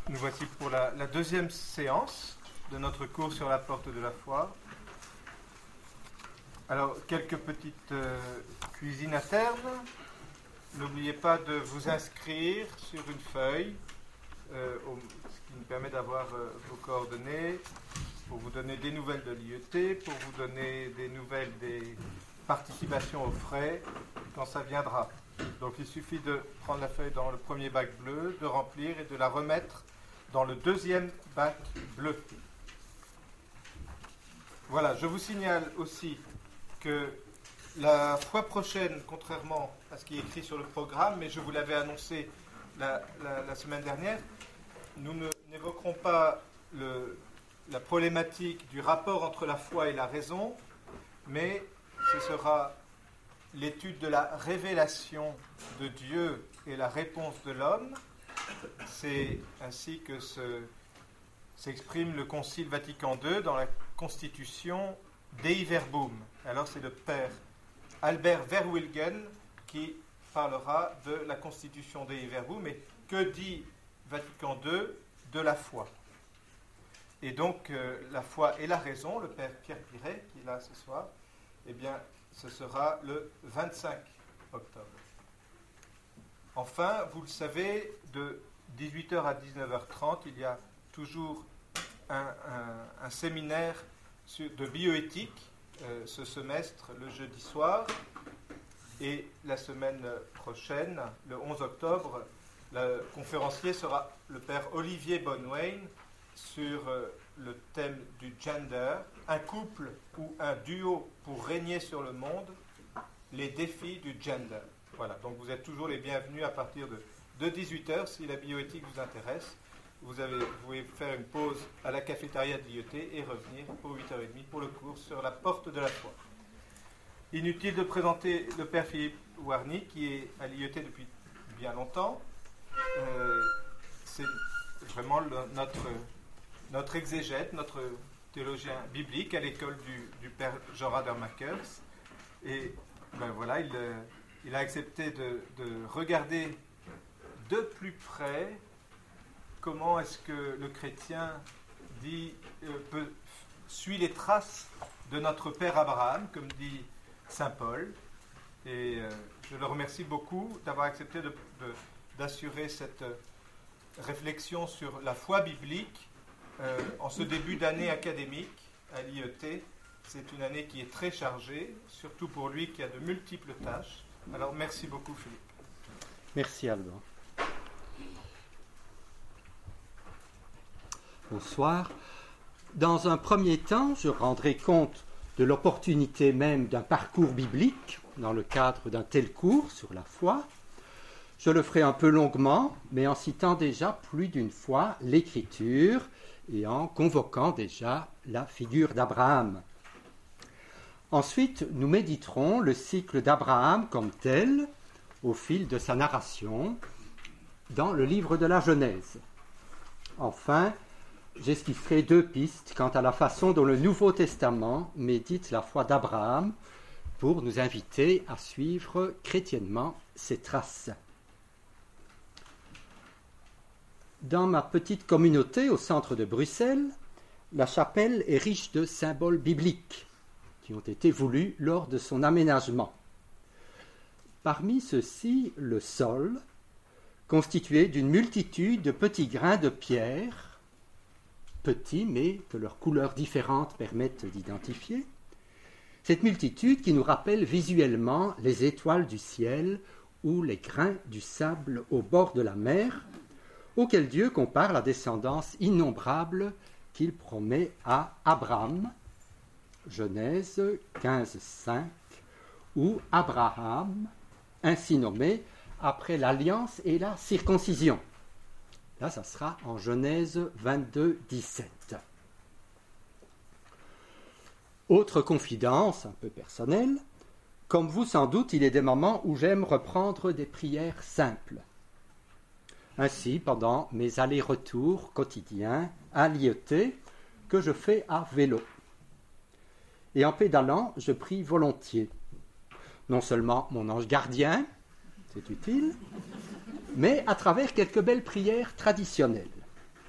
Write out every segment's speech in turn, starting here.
Nous voici pour la deuxième séance de notre cours sur la porte de la foi. Alors, quelques petites cuisines internes. N'oubliez pas de vous inscrire sur une feuille, ce qui nous permet d'avoir vos coordonnées, pour vous donner des nouvelles de l'IET, pour vous donner des nouvelles des participations aux frais, quand ça viendra. Donc il suffit de prendre la feuille dans le premier bac bleu, de remplir et de la remettre dans le deuxième bac bleu. Voilà, je vous signale aussi que la fois prochaine, contrairement à ce qui est écrit sur le programme, mais je vous l'avais annoncé la semaine dernière, nous n'évoquerons pas la problématique du rapport entre la foi et la raison, mais ce sera l'étude de la révélation de Dieu et la réponse de l'homme. C'est ainsi que s'exprime le Concile Vatican II dans la Constitution Dei Verbum. Alors c'est le père Albert Verwilgen qui parlera de la Constitution Dei Verbum. Mais que dit Vatican II de la foi? Et donc la foi et la raison, le père Pierre Piret qui est là ce soir, eh bien ce sera le 25 octobre. Enfin, vous le savez, de 18h à 19h30, il y a toujours un séminaire de bioéthique ce semestre, le jeudi soir. Et la semaine prochaine, le 11 octobre, le conférencier sera le père Olivier Bonwain sur le thème du gender, un couple ou un duo pour régner sur le monde, les défis du gender. Voilà, donc vous êtes toujours les bienvenus à partir de 18h si la bioéthique vous intéresse. Vous pouvez faire une pause à la cafétéria de l'IET et revenir pour 8h30 pour le cours sur la porte de la foi. Inutile de présenter le père Philippe Warny qui est à l'IET depuis bien longtemps. C'est vraiment notre exégète, notre théologien biblique à l'école du père Jean Radermakers. Et ben voilà, il a accepté de regarder de plus près comment est-ce que le chrétien suit les traces de notre père Abraham, comme dit saint Paul. Et je le remercie beaucoup d'avoir accepté d'assurer cette réflexion sur la foi biblique en ce début d'année académique à l'IET. C'est une année qui est très chargée, surtout pour lui qui a de multiples tâches. Alors merci beaucoup Philippe. Merci Albin. Bonsoir. Dans un premier temps, je rendrai compte de l'opportunité même d'un parcours biblique dans le cadre d'un tel cours sur la foi. Je le ferai un peu longuement, mais en citant déjà plus d'une fois l'Écriture et en convoquant déjà la figure d'Abraham. Ensuite, nous méditerons le cycle d'Abraham comme tel au fil de sa narration dans le livre de la Genèse. Enfin, j'esquisserai deux pistes quant à la façon dont le Nouveau Testament médite la foi d'Abraham pour nous inviter à suivre chrétiennement ses traces. Dans ma petite communauté au centre de Bruxelles, la chapelle est riche de symboles bibliques qui ont été voulus lors de son aménagement. Parmi ceux-ci, le sol, constitué d'une multitude de petits grains de pierre, petits mais que leurs couleurs différentes permettent d'identifier, cette multitude qui nous rappelle visuellement les étoiles du ciel ou les grains du sable au bord de la mer, auquel Dieu compare la descendance innombrable qu'il promet à Abraham, Genèse 15:5, ou Abraham, ainsi nommé après l'alliance et la circoncision. Là, ça sera en Genèse 22:17. Autre confidence un peu personnelle, comme vous sans doute, il est des moments où j'aime reprendre des prières simples. Ainsi, pendant mes allers-retours quotidiens à l'IET, que je fais à vélo. Et en pédalant, je prie volontiers. Non seulement mon ange gardien, c'est utile, mais à travers quelques belles prières traditionnelles.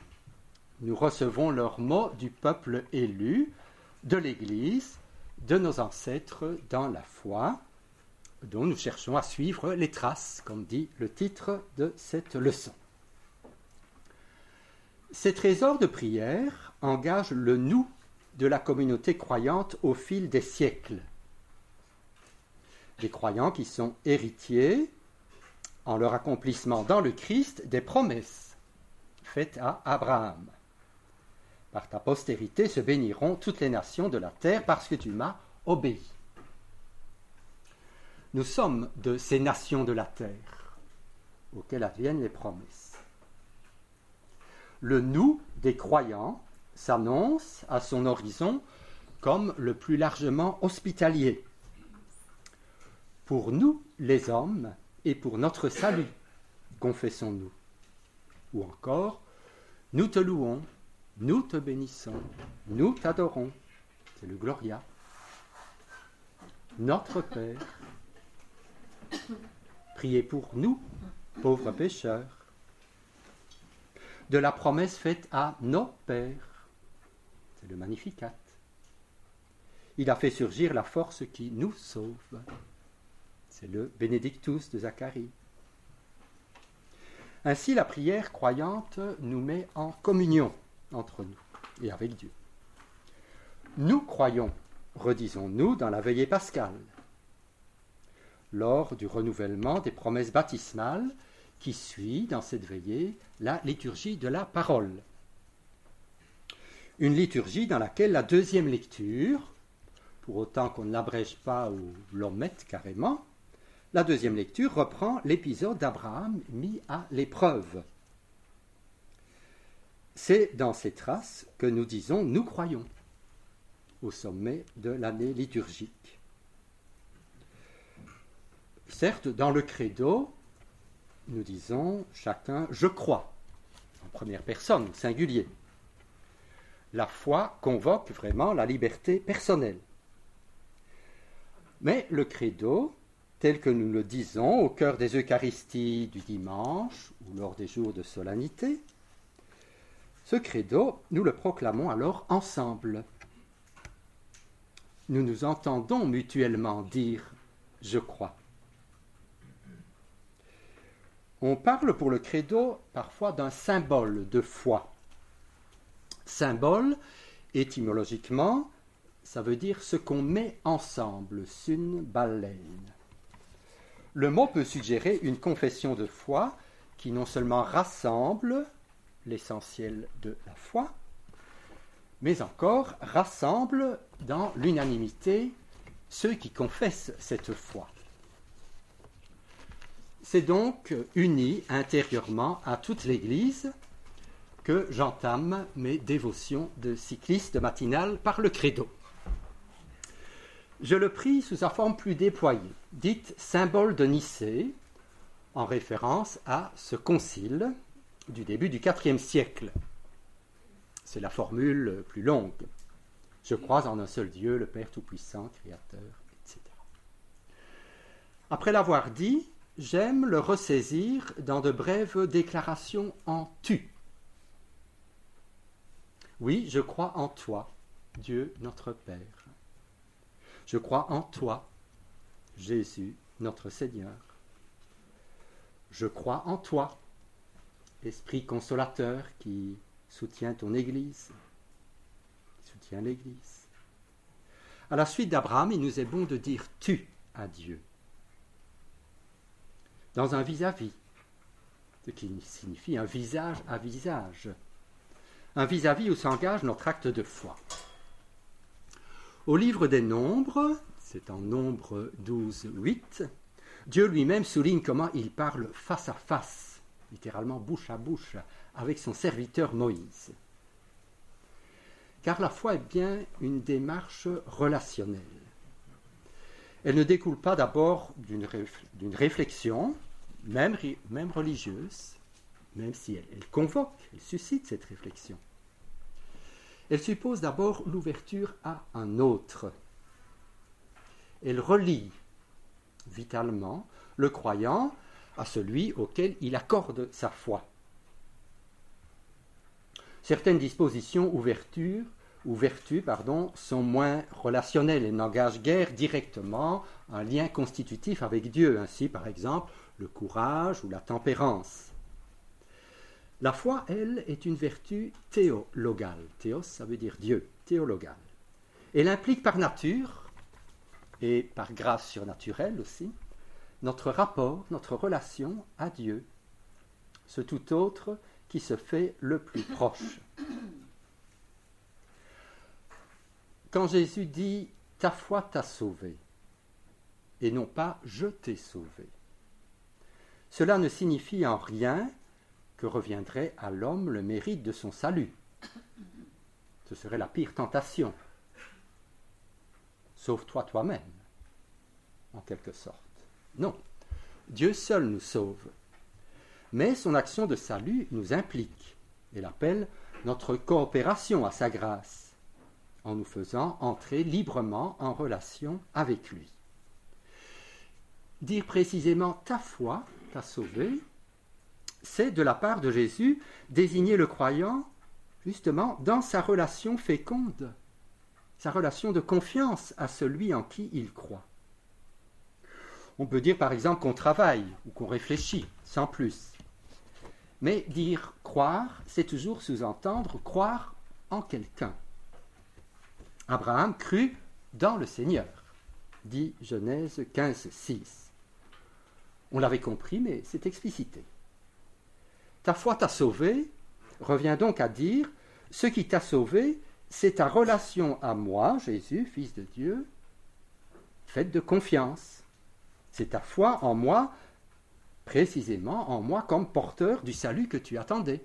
nous recevons leurs mots du peuple élu, de l'Église, de nos ancêtres dans la foi, dont nous cherchons à suivre les traces, comme dit le titre de cette leçon. Ces trésors de prière engagent le nous de la communauté croyante au fil des siècles. Des croyants qui sont héritiers, en leur accomplissement dans le Christ, des promesses faites à Abraham. Par ta postérité se béniront toutes les nations de la terre parce que tu m'as obéi. Nous sommes de ces nations de la terre auxquelles adviennent les promesses. Le nous des croyants s'annonce à son horizon comme le plus largement hospitalier. Pour nous, les hommes, et pour notre salut, confessons-nous. Ou encore, nous te louons, nous te bénissons, nous t'adorons. C'est le Gloria. Notre Père, priez pour nous, pauvres pécheurs. De la promesse faite à nos pères, c'est le Magnificat. Il a fait surgir la force qui nous sauve. C'est le Benedictus de Zacharie. Ainsi, la prière croyante nous met en communion entre nous et avec Dieu. Nous croyons, redisons-nous dans la veillée pascale, lors du renouvellement des promesses baptismales qui suit dans cette veillée la liturgie de la parole. Une liturgie dans laquelle la deuxième lecture, pour autant qu'on ne l'abrège pas ou l'omette carrément, la deuxième lecture reprend l'épisode d'Abraham mis à l'épreuve. C'est dans ces traces que nous disons « nous croyons » au sommet de l'année liturgique. Certes, dans le credo, nous disons chacun « je crois » en première personne, singulier. La foi convoque vraiment la liberté personnelle. Mais le credo, tel que nous le disons au cœur des Eucharisties du dimanche ou lors des jours de solennité, ce credo, nous le proclamons alors ensemble. Nous nous entendons mutuellement dire « je crois ». On parle pour le credo parfois d'un symbole de foi. Symbole, étymologiquement, ça veut dire ce qu'on met ensemble, sun baleine. Le mot peut suggérer une confession de foi qui non seulement rassemble l'essentiel de la foi, mais encore rassemble dans l'unanimité ceux qui confessent cette foi. C'est donc uni intérieurement à toute l'Église que j'entame mes dévotions de cycliste matinal par le credo. Je le prie sous sa forme plus déployée, dite symbole de Nicée, en référence à ce concile du début du IVe siècle. C'est la formule plus longue. Je crois en un seul Dieu, le Père Tout-Puissant, Créateur, etc. Après l'avoir dit, j'aime le ressaisir dans de brèves déclarations en tu. Oui, je crois en toi, Dieu notre Père. Je crois en toi, Jésus notre Seigneur. Je crois en toi, Esprit consolateur qui soutient ton Église, qui soutient l'Église. À la suite d'Abraham, il nous est bon de dire « tu » à Dieu. Dans un vis-à-vis, ce qui signifie un visage à visage. Un vis-à-vis où s'engage notre acte de foi. Au livre des Nombres, c'est en Nombre 12, 8, Dieu lui-même souligne comment il parle face à face, littéralement bouche à bouche, avec son serviteur Moïse. Car la foi est bien une démarche relationnelle. Elle ne découle pas d'abord d'une réflexion, même religieuse, même si elle convoque, elle suscite cette réflexion. Elle suppose d'abord l'ouverture à un autre. Elle relie vitalement le croyant à celui auquel il accorde sa foi. Certaines dispositions ou vertus sont moins relationnelles et n'engagent guère directement un lien constitutif avec Dieu. Ainsi, par exemple, le courage ou la tempérance. La foi, elle, est une vertu théologale. Théos, ça veut dire Dieu, théologale. Elle implique par nature, et par grâce surnaturelle aussi, notre rapport, notre relation à Dieu, ce tout autre qui se fait le plus proche. Quand Jésus dit « ta foi t'a sauvé » et non pas « je t'ai sauvé », cela ne signifie en rien que reviendrait à l'homme le mérite de son salut. Ce serait la pire tentation. Sauve-toi toi-même, en quelque sorte. Non, Dieu seul nous sauve. Mais son action de salut nous implique. Elle appelle notre coopération à sa grâce, en nous faisant entrer librement en relation avec lui. Dire précisément « ta foi t'a sauvé », c'est de la part de Jésus désigner le croyant justement dans sa relation féconde, sa relation de confiance à celui en qui il croit. On peut dire par exemple qu'on travaille ou qu'on réfléchit, sans plus. Mais dire croire, c'est toujours sous-entendre croire en quelqu'un. Abraham crut dans le Seigneur, dit Genèse 15:6. On l'avait compris, mais c'est explicité. Ta foi t'a sauvé revient donc à dire ce qui t'a sauvé, c'est ta relation à moi, Jésus, Fils de Dieu, faite de confiance. C'est ta foi en moi, précisément en moi comme porteur du salut que tu attendais.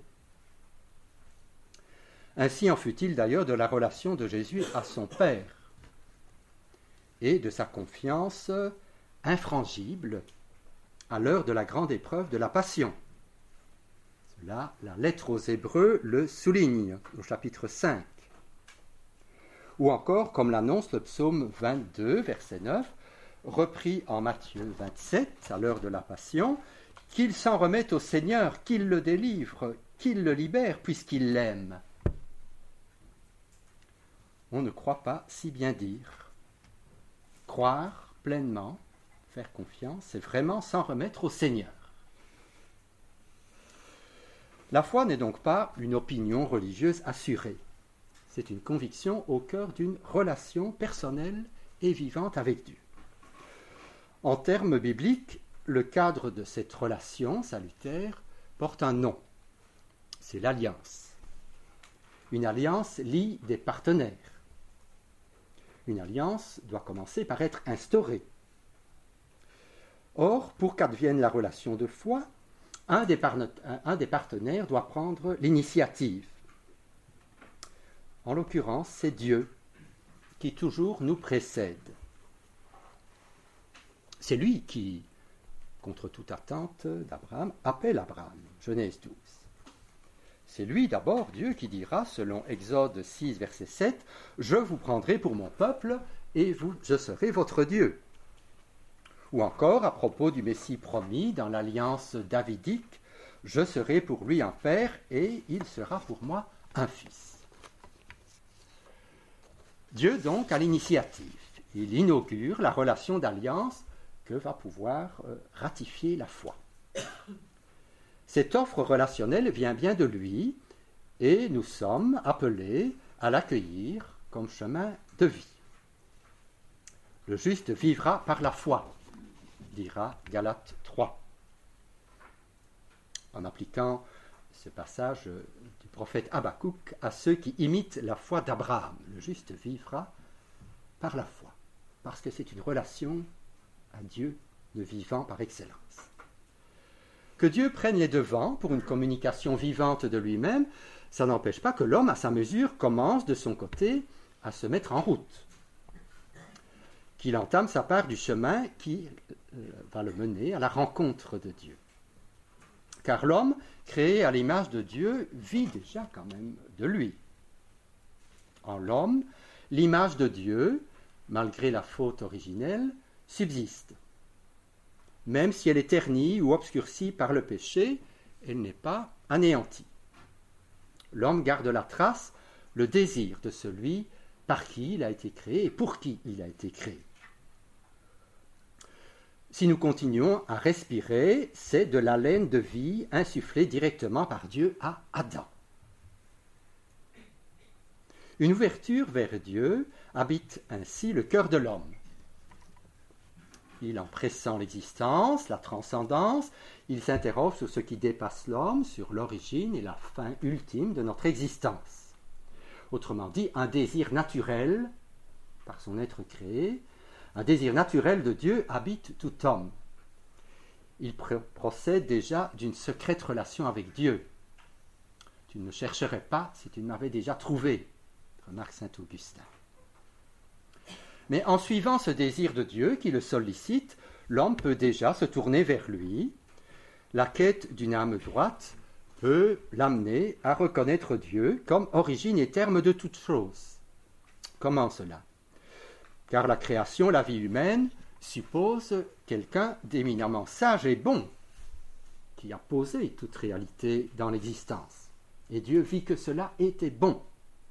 Ainsi en fut-il d'ailleurs de la relation de Jésus à son Père et de sa confiance infrangible à l'heure de la grande épreuve de la Passion. Cela, la lettre aux Hébreux le souligne au chapitre 5. Ou encore, comme l'annonce le psaume 22, verset 9, repris en Matthieu 27, à l'heure de la Passion, qu'il s'en remette au Seigneur, qu'il le délivre, qu'il le libère, puisqu'il l'aime. On ne croit pas si bien dire. Croire pleinement, faire confiance, c'est vraiment s'en remettre au Seigneur. La foi n'est donc pas une opinion religieuse assurée. C'est une conviction au cœur d'une relation personnelle et vivante avec Dieu. En termes bibliques, le cadre de cette relation salutaire porte un nom. C'est l'alliance. Une alliance lie des partenaires. Une alliance doit commencer par être instaurée. Or, pour qu'advienne la relation de foi, un des partenaires doit prendre l'initiative. En l'occurrence, c'est Dieu qui toujours nous précède. C'est lui qui, contre toute attente d'Abraham, appelle Abraham. Genèse 12. C'est lui d'abord, Dieu, qui dira, selon Exode 6, verset 7, « Je vous prendrai pour mon peuple et je serai votre Dieu ». Ou encore, à propos du Messie promis dans l'alliance davidique, « Je serai pour lui un père et il sera pour moi un fils ». Dieu donc a l'initiative. Il inaugure la relation d'alliance que va pouvoir ratifier la foi. Cette offre relationnelle vient bien de lui et nous sommes appelés à l'accueillir comme chemin de vie. Le juste vivra par la foi, dira Galates 3. En appliquant ce passage du prophète Habakkuk à ceux qui imitent la foi d'Abraham. Le juste vivra par la foi, parce que c'est une relation à Dieu de vivant par excellence. Que Dieu prenne les devants pour une communication vivante de lui-même, ça n'empêche pas que l'homme, à sa mesure, commence de son côté à se mettre en route. Qu'il entame sa part du chemin qui va le mener à la rencontre de Dieu. Car l'homme, créé à l'image de Dieu, vit déjà quand même de lui. En l'homme, l'image de Dieu, malgré la faute originelle, subsiste. Même si elle est ternie ou obscurcie par le péché, elle n'est pas anéantie. l'homme garde la trace, le désir de celui par qui il a été créé et pour qui il a été créé. Si nous continuons à respirer, c'est de l'haleine de vie insufflée directement par Dieu à Adam. Une ouverture vers Dieu habite ainsi le cœur de l'homme. Il en pressent l'existence, la transcendance, il s'interroge sur ce qui dépasse l'homme, sur l'origine et la fin ultime de notre existence. Autrement dit, un désir naturel, par son être créé, un désir naturel de Dieu habite tout homme. Il procède déjà d'une secrète relation avec Dieu. Tu ne me chercherais pas si tu ne m'avais déjà trouvé, remarque saint Augustin. Mais en suivant ce désir de Dieu qui le sollicite, l'homme peut déjà se tourner vers lui. La quête d'une âme droite peut l'amener à reconnaître Dieu comme origine et terme de toute chose. Comment cela ? Car la création, la vie humaine, suppose quelqu'un d'éminemment sage et bon, qui a posé toute réalité dans l'existence. Et Dieu vit que cela était bon.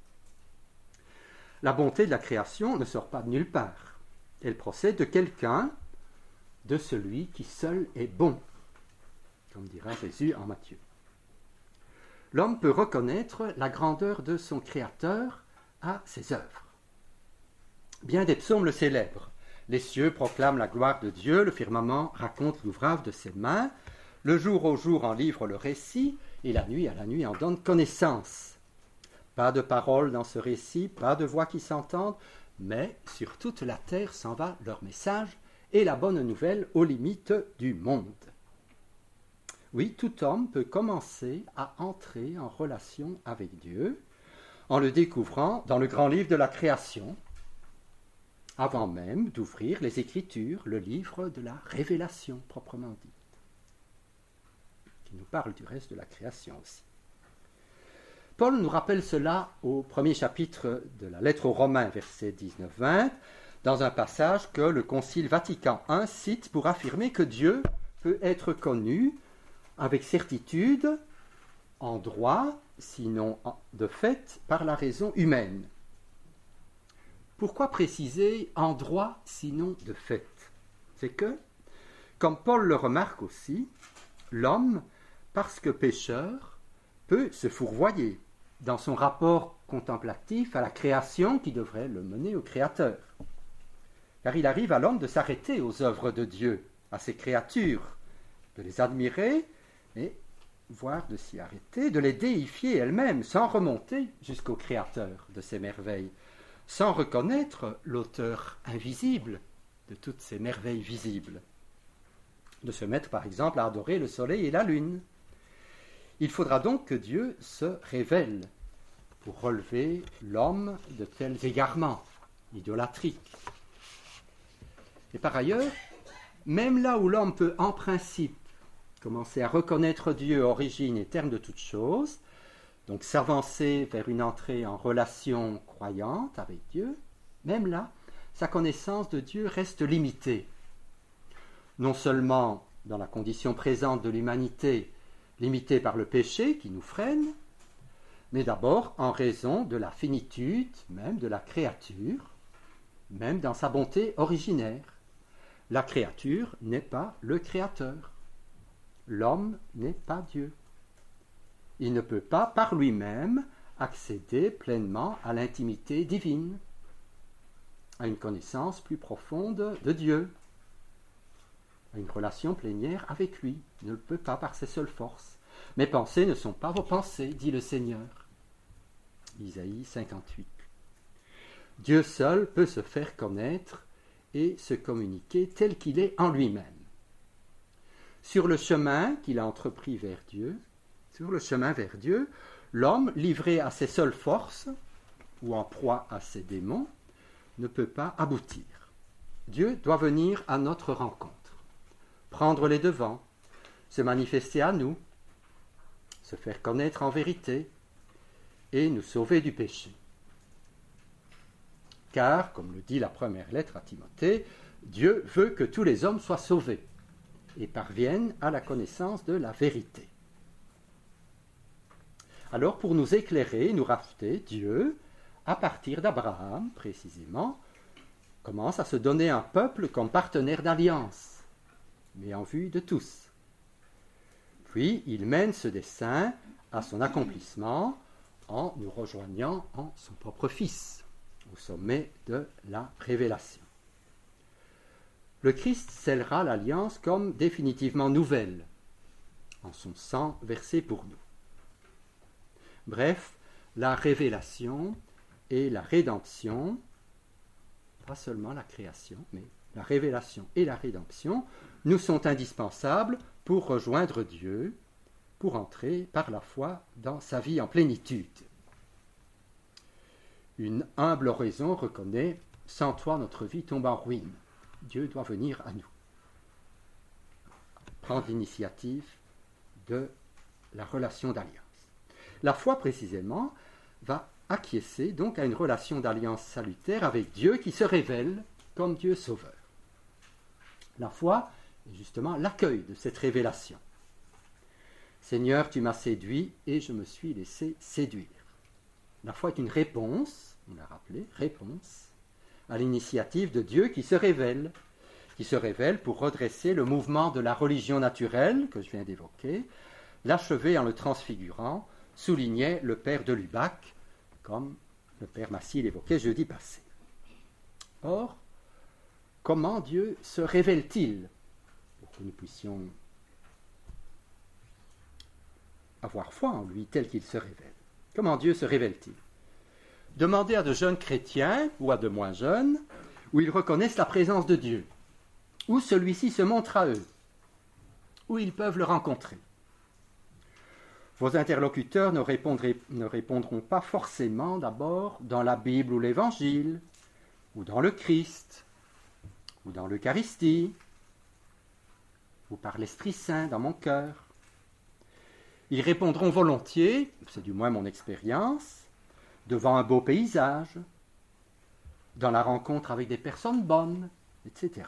La bonté de la création ne sort pas de nulle part. Elle procède de quelqu'un, de celui qui seul est bon, comme dira Jésus en Matthieu. L'homme peut reconnaître la grandeur de son Créateur à ses œuvres. Bien des psaumes le célèbrent. Les cieux proclament la gloire de Dieu, le firmament raconte l'ouvrage de ses mains, le jour au jour en livre le récit, et la nuit à la nuit en donne connaissance. Pas de paroles dans ce récit, pas de voix qui s'entendent, mais sur toute la terre s'en va leur message et la bonne nouvelle aux limites du monde. Oui, tout homme peut commencer à entrer en relation avec Dieu en le découvrant dans le grand livre de la création, avant même d'ouvrir les Écritures, le livre de la révélation proprement dite, qui nous parle du reste de la création aussi. Paul nous rappelle cela au premier chapitre de la lettre aux Romains, versets 19-20, dans un passage que le Concile Vatican I cite pour affirmer que Dieu peut être connu avec certitude, en droit, sinon de fait, par la raison humaine. Pourquoi préciser en droit, sinon de fait ? C'est que, comme Paul le remarque aussi, l'homme, parce que pécheur, peut se fourvoyer dans son rapport contemplatif à la création qui devrait le mener au Créateur. Car il arrive à l'homme de s'arrêter aux œuvres de Dieu, à ses créatures, de les admirer, et voire de s'y arrêter, de les déifier elles-mêmes, sans remonter jusqu'au Créateur de ces merveilles, sans reconnaître l'auteur invisible de toutes ces merveilles visibles. De se mettre par exemple à adorer le soleil et la lune. Il faudra donc que Dieu se révèle pour relever l'homme de tels égarements idolâtriques. Et par ailleurs, même là où l'homme peut en principe commencer à reconnaître Dieu, origine et terme de toutes choses, donc s'avancer vers une entrée en relation croyante avec Dieu, même là, sa connaissance de Dieu reste limitée. Non seulement dans la condition présente de l'humanité, limitée par le péché qui nous freine, mais d'abord en raison de la finitude même de la créature, même dans sa bonté originaire. La créature n'est pas le Créateur. L'homme n'est pas Dieu. Il ne peut pas, par lui-même, accéder pleinement à l'intimité divine, à une connaissance plus profonde de Dieu, à une relation plénière avec lui. Il ne le peut pas par ses seules forces. Mes pensées ne sont pas vos pensées, dit le Seigneur. Isaïe 58. Dieu seul peut se faire connaître et se communiquer tel qu'il est en lui-même. Sur le chemin qu'il a entrepris vers Dieu, l'homme, livré à ses seules forces ou en proie à ses démons, ne peut pas aboutir. Dieu doit venir à notre rencontre, prendre les devants, se manifester à nous, se faire connaître en vérité et nous sauver du péché. Car, comme le dit la première lettre à Timothée, Dieu veut que tous les hommes soient sauvés et parviennent à la connaissance de la vérité. Alors, pour nous éclairer, nous racheter, Dieu, à partir d'Abraham, précisément, commence à se donner un peuple comme partenaire d'alliance, mais en vue de tous. Puis, il mène ce dessein à son accomplissement en nous rejoignant en son propre Fils, au sommet de la révélation. Le Christ scellera l'alliance comme définitivement nouvelle, en son sang versé pour nous. Bref, la révélation et la rédemption, pas seulement la création, mais la révélation et la rédemption, nous sont indispensables pour rejoindre Dieu, pour entrer par la foi dans sa vie en plénitude. Une humble oraison reconnaît « Sans toi, notre vie tombe en ruine. Dieu doit venir à nous. » Prendre l'initiative de la relation d'alliance. La foi, précisément, va acquiescer donc à une relation d'alliance salutaire avec Dieu qui se révèle comme Dieu sauveur. La foi est justement l'accueil de cette révélation. Seigneur, tu m'as séduit et je me suis laissé séduire. La foi est une réponse, on l'a rappelé, réponse à l'initiative de Dieu qui se révèle pour redresser le mouvement de la religion naturelle que je viens d'évoquer, l'achever en le transfigurant, soulignait le père de Lubac, comme le père Massy l'évoquait jeudi passé. Or, comment Dieu se révèle-t-il pour que nous puissions avoir foi en lui tel qu'il se révèle? Comment Dieu se révèle-t-il? Demandez à de jeunes chrétiens ou à de moins jeunes où ils reconnaissent la présence de Dieu, où celui-ci se montre à eux, où ils peuvent le rencontrer. Vos interlocuteurs ne répondront pas forcément d'abord dans la Bible ou l'Évangile, ou dans le Christ, ou dans l'Eucharistie, ou par l'Esprit Saint dans mon cœur. Ils répondront volontiers, c'est du moins mon expérience, devant un beau paysage, dans la rencontre avec des personnes bonnes, etc.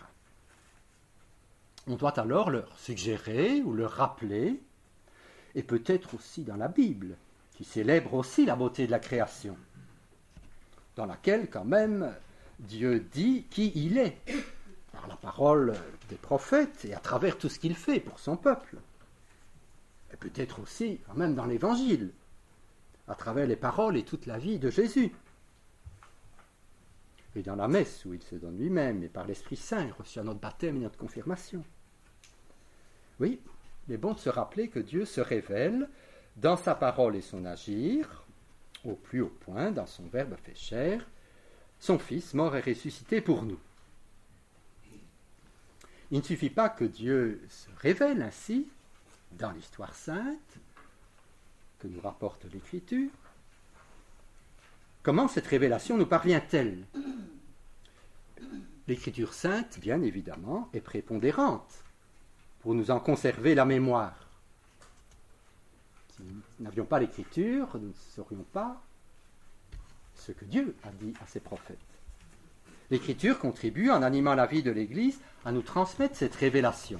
On doit alors leur suggérer ou leur rappeler, et peut-être aussi dans la Bible, qui célèbre aussi la beauté de la création, dans laquelle quand même Dieu dit qui il est, par la parole des prophètes et à travers tout ce qu'il fait pour son peuple. Et peut-être aussi quand même dans l'Évangile, à travers les paroles et toute la vie de Jésus. Et dans la messe où il se donne lui-même, et par l'Esprit Saint, reçu à notre baptême et notre confirmation. Oui, il est bon de se rappeler que Dieu se révèle dans sa parole et son agir, au plus haut point, dans son Verbe fait chair, son Fils mort et ressuscité pour nous. Il ne suffit pas que Dieu se révèle ainsi dans l'histoire sainte, que nous rapporte l'Écriture. Comment cette révélation nous parvient-elle? L'Écriture sainte, bien évidemment, est prépondérante pour nous en conserver la mémoire. Si nous n'avions pas l'Écriture, nous ne saurions pas ce que Dieu a dit à ses prophètes. L'Écriture contribue, en animant la vie de l'Église, à nous transmettre cette révélation.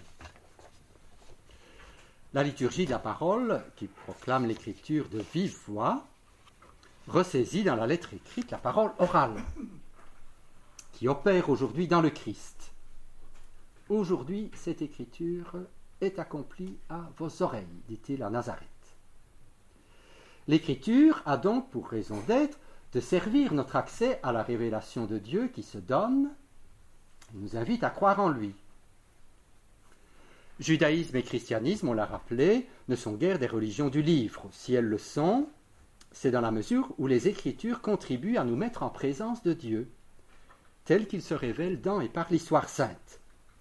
La liturgie de la parole, qui proclame l'Écriture de vive voix, ressaisit dans la lettre écrite la parole orale, qui opère aujourd'hui dans le Christ. Aujourd'hui, cette Écriture est accomplie à vos oreilles, dit-il à Nazareth. L'Écriture a donc pour raison d'être de servir notre accès à la révélation de Dieu qui se donne et nous invite à croire en lui. Judaïsme et christianisme, on l'a rappelé, ne sont guère des religions du livre. Si elles le sont, c'est dans la mesure où les Écritures contribuent à nous mettre en présence de Dieu, tel qu'il se révèle dans et par l'histoire sainte.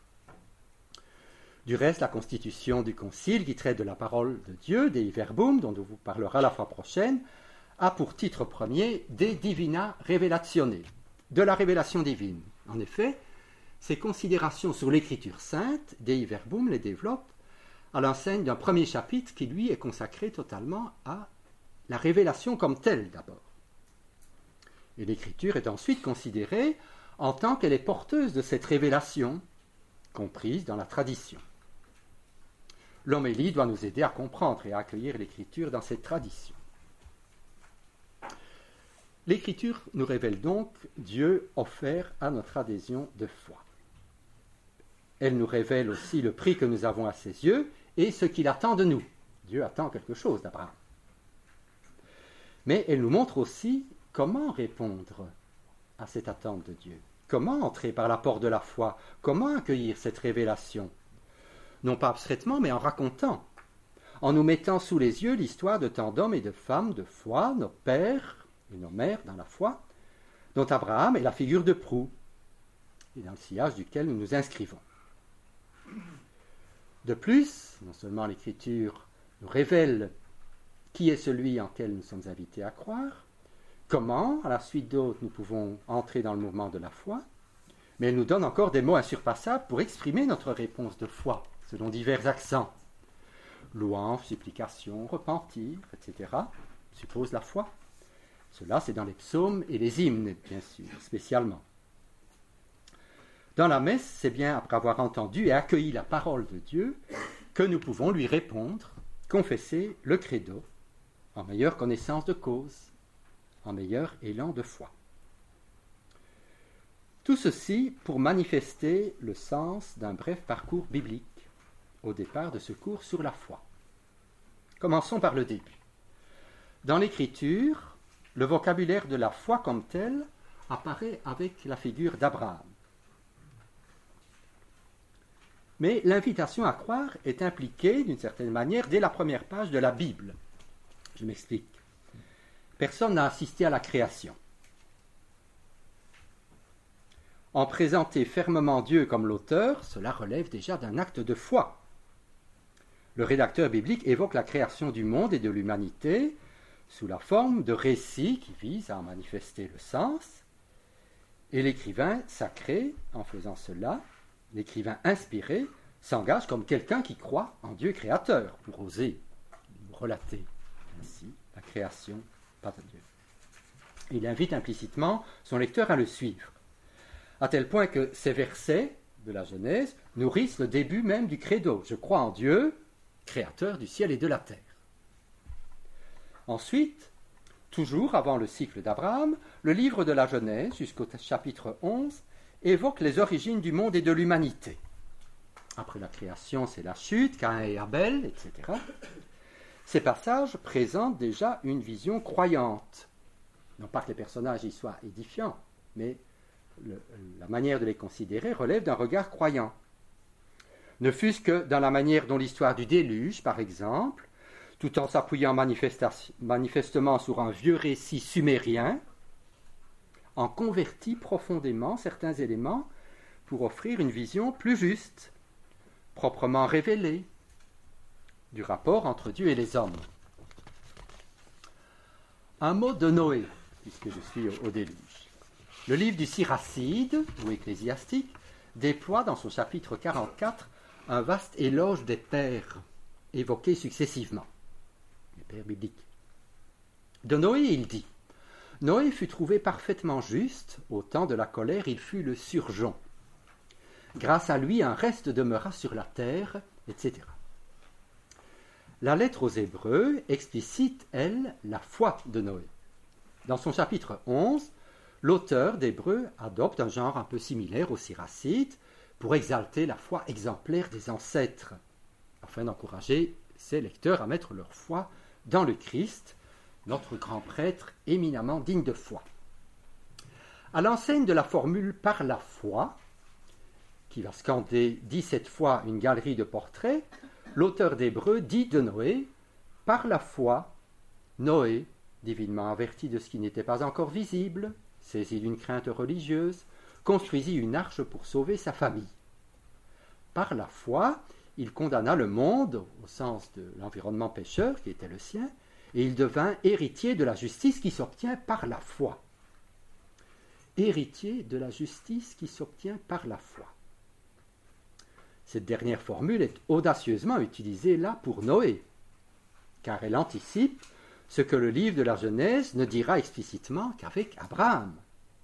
Du reste, la constitution du Concile, qui traite de la parole de Dieu, Dei Verbum, dont on vous parlera la fois prochaine, a pour titre premier De Divina Revelatione, de la révélation divine. En effet, ces considérations sur l'Écriture sainte, Dei Verbum, les développe à l'enseigne d'un premier chapitre qui, lui, est consacré totalement à la révélation comme telle, d'abord. Et l'Écriture est ensuite considérée en tant qu'elle est porteuse de cette révélation, comprise dans la tradition. L'homélie doit nous aider à comprendre et à accueillir l'Écriture dans cette tradition. L'Écriture nous révèle donc Dieu offert à notre adhésion de foi. Elle nous révèle aussi le prix que nous avons à ses yeux et ce qu'il attend de nous. Dieu attend quelque chose d'Abraham. Mais elle nous montre aussi comment répondre à cette attente de Dieu. Comment entrer par la porte de la foi? Comment accueillir cette révélation? Non pas abstraitement, mais en racontant, en nous mettant sous les yeux l'histoire de tant d'hommes et de femmes de foi, nos pères et nos mères dans la foi, dont Abraham est la figure de proue, et dans le sillage duquel nous nous inscrivons. De plus, non seulement l'Écriture nous révèle qui est celui en quel nous sommes invités à croire, comment, à la suite d'autres, nous pouvons entrer dans le mouvement de la foi, mais elle nous donne encore des mots insurpassables pour exprimer notre réponse de foi, selon divers accents. Louange, supplication, repentir, etc. suppose la foi. Cela, c'est dans les psaumes et les hymnes, bien sûr, spécialement. Dans la messe, c'est bien après avoir entendu et accueilli la parole de Dieu que nous pouvons lui répondre, confesser le credo, en meilleure connaissance de cause, en meilleur élan de foi. Tout ceci pour manifester le sens d'un bref parcours biblique au départ de ce cours sur la foi. Commençons par le début. Dans l'Écriture, le vocabulaire de la foi comme tel apparaît avec la figure d'Abraham. Mais l'invitation à croire est impliquée, d'une certaine manière, dès la première page de la Bible. Je m'explique. Personne n'a assisté à la création. En présenter fermement Dieu comme l'auteur, cela relève déjà d'un acte de foi. Le rédacteur biblique évoque la création du monde et de l'humanité sous la forme de récits qui visent à en manifester le sens, et l'écrivain sacré, en faisant cela, l'écrivain inspiré, s'engage comme quelqu'un qui croit en Dieu créateur, pour oser relater ainsi la création par Dieu. Il invite implicitement son lecteur à le suivre, à tel point que ces versets de la Genèse nourrissent le début même du credo. Je crois en Dieu, créateur du ciel et de la terre. Ensuite, toujours avant le cycle d'Abraham, le livre de la Genèse, jusqu'au chapitre 11, évoque les origines du monde et de l'humanité. Après la création, c'est la chute, Caïn et Abel, etc. Ces passages présentent déjà une vision croyante. Non pas que les personnages y soient édifiants, mais la manière de les considérer relève d'un regard croyant. Ne fût-ce que dans la manière dont l'histoire du déluge, par exemple, tout en s'appuyant manifestement sur un vieux récit sumérien, en convertit profondément certains éléments pour offrir une vision plus juste, proprement révélée, du rapport entre Dieu et les hommes. Un mot de Noé, puisque je suis au déluge. Le livre du Siracide, ou Ecclésiastique, déploie dans son chapitre 44 un vaste éloge des pères, évoqués successivement, les pères bibliques. De Noé, il dit: Noé fut trouvé parfaitement juste, au temps de la colère, il fut le surgeon. Grâce à lui, un reste demeura sur la terre, etc. La lettre aux Hébreux explicite, elle, la foi de Noé. Dans son chapitre 11, l'auteur d'Hébreux adopte un genre un peu similaire au Siracide pour exalter la foi exemplaire des ancêtres, afin d'encourager ses lecteurs à mettre leur foi dans le Christ, notre grand prêtre éminemment digne de foi. À l'enseigne de la formule « par la foi », qui va scander 17 fois une galerie de portraits, l'auteur d'Hébreux dit de Noé: « Par la foi, Noé, divinement averti de ce qui n'était pas encore visible, saisi d'une crainte religieuse, construisit une arche pour sauver sa famille. Par la foi, il condamna le monde, au sens de l'environnement pécheur qui était le sien, et il devint héritier de la justice qui s'obtient par la foi. » Héritier de la justice qui s'obtient par la foi. Cette dernière formule est audacieusement utilisée là pour Noé, car elle anticipe ce que le livre de la Genèse ne dira explicitement qu'avec Abraham.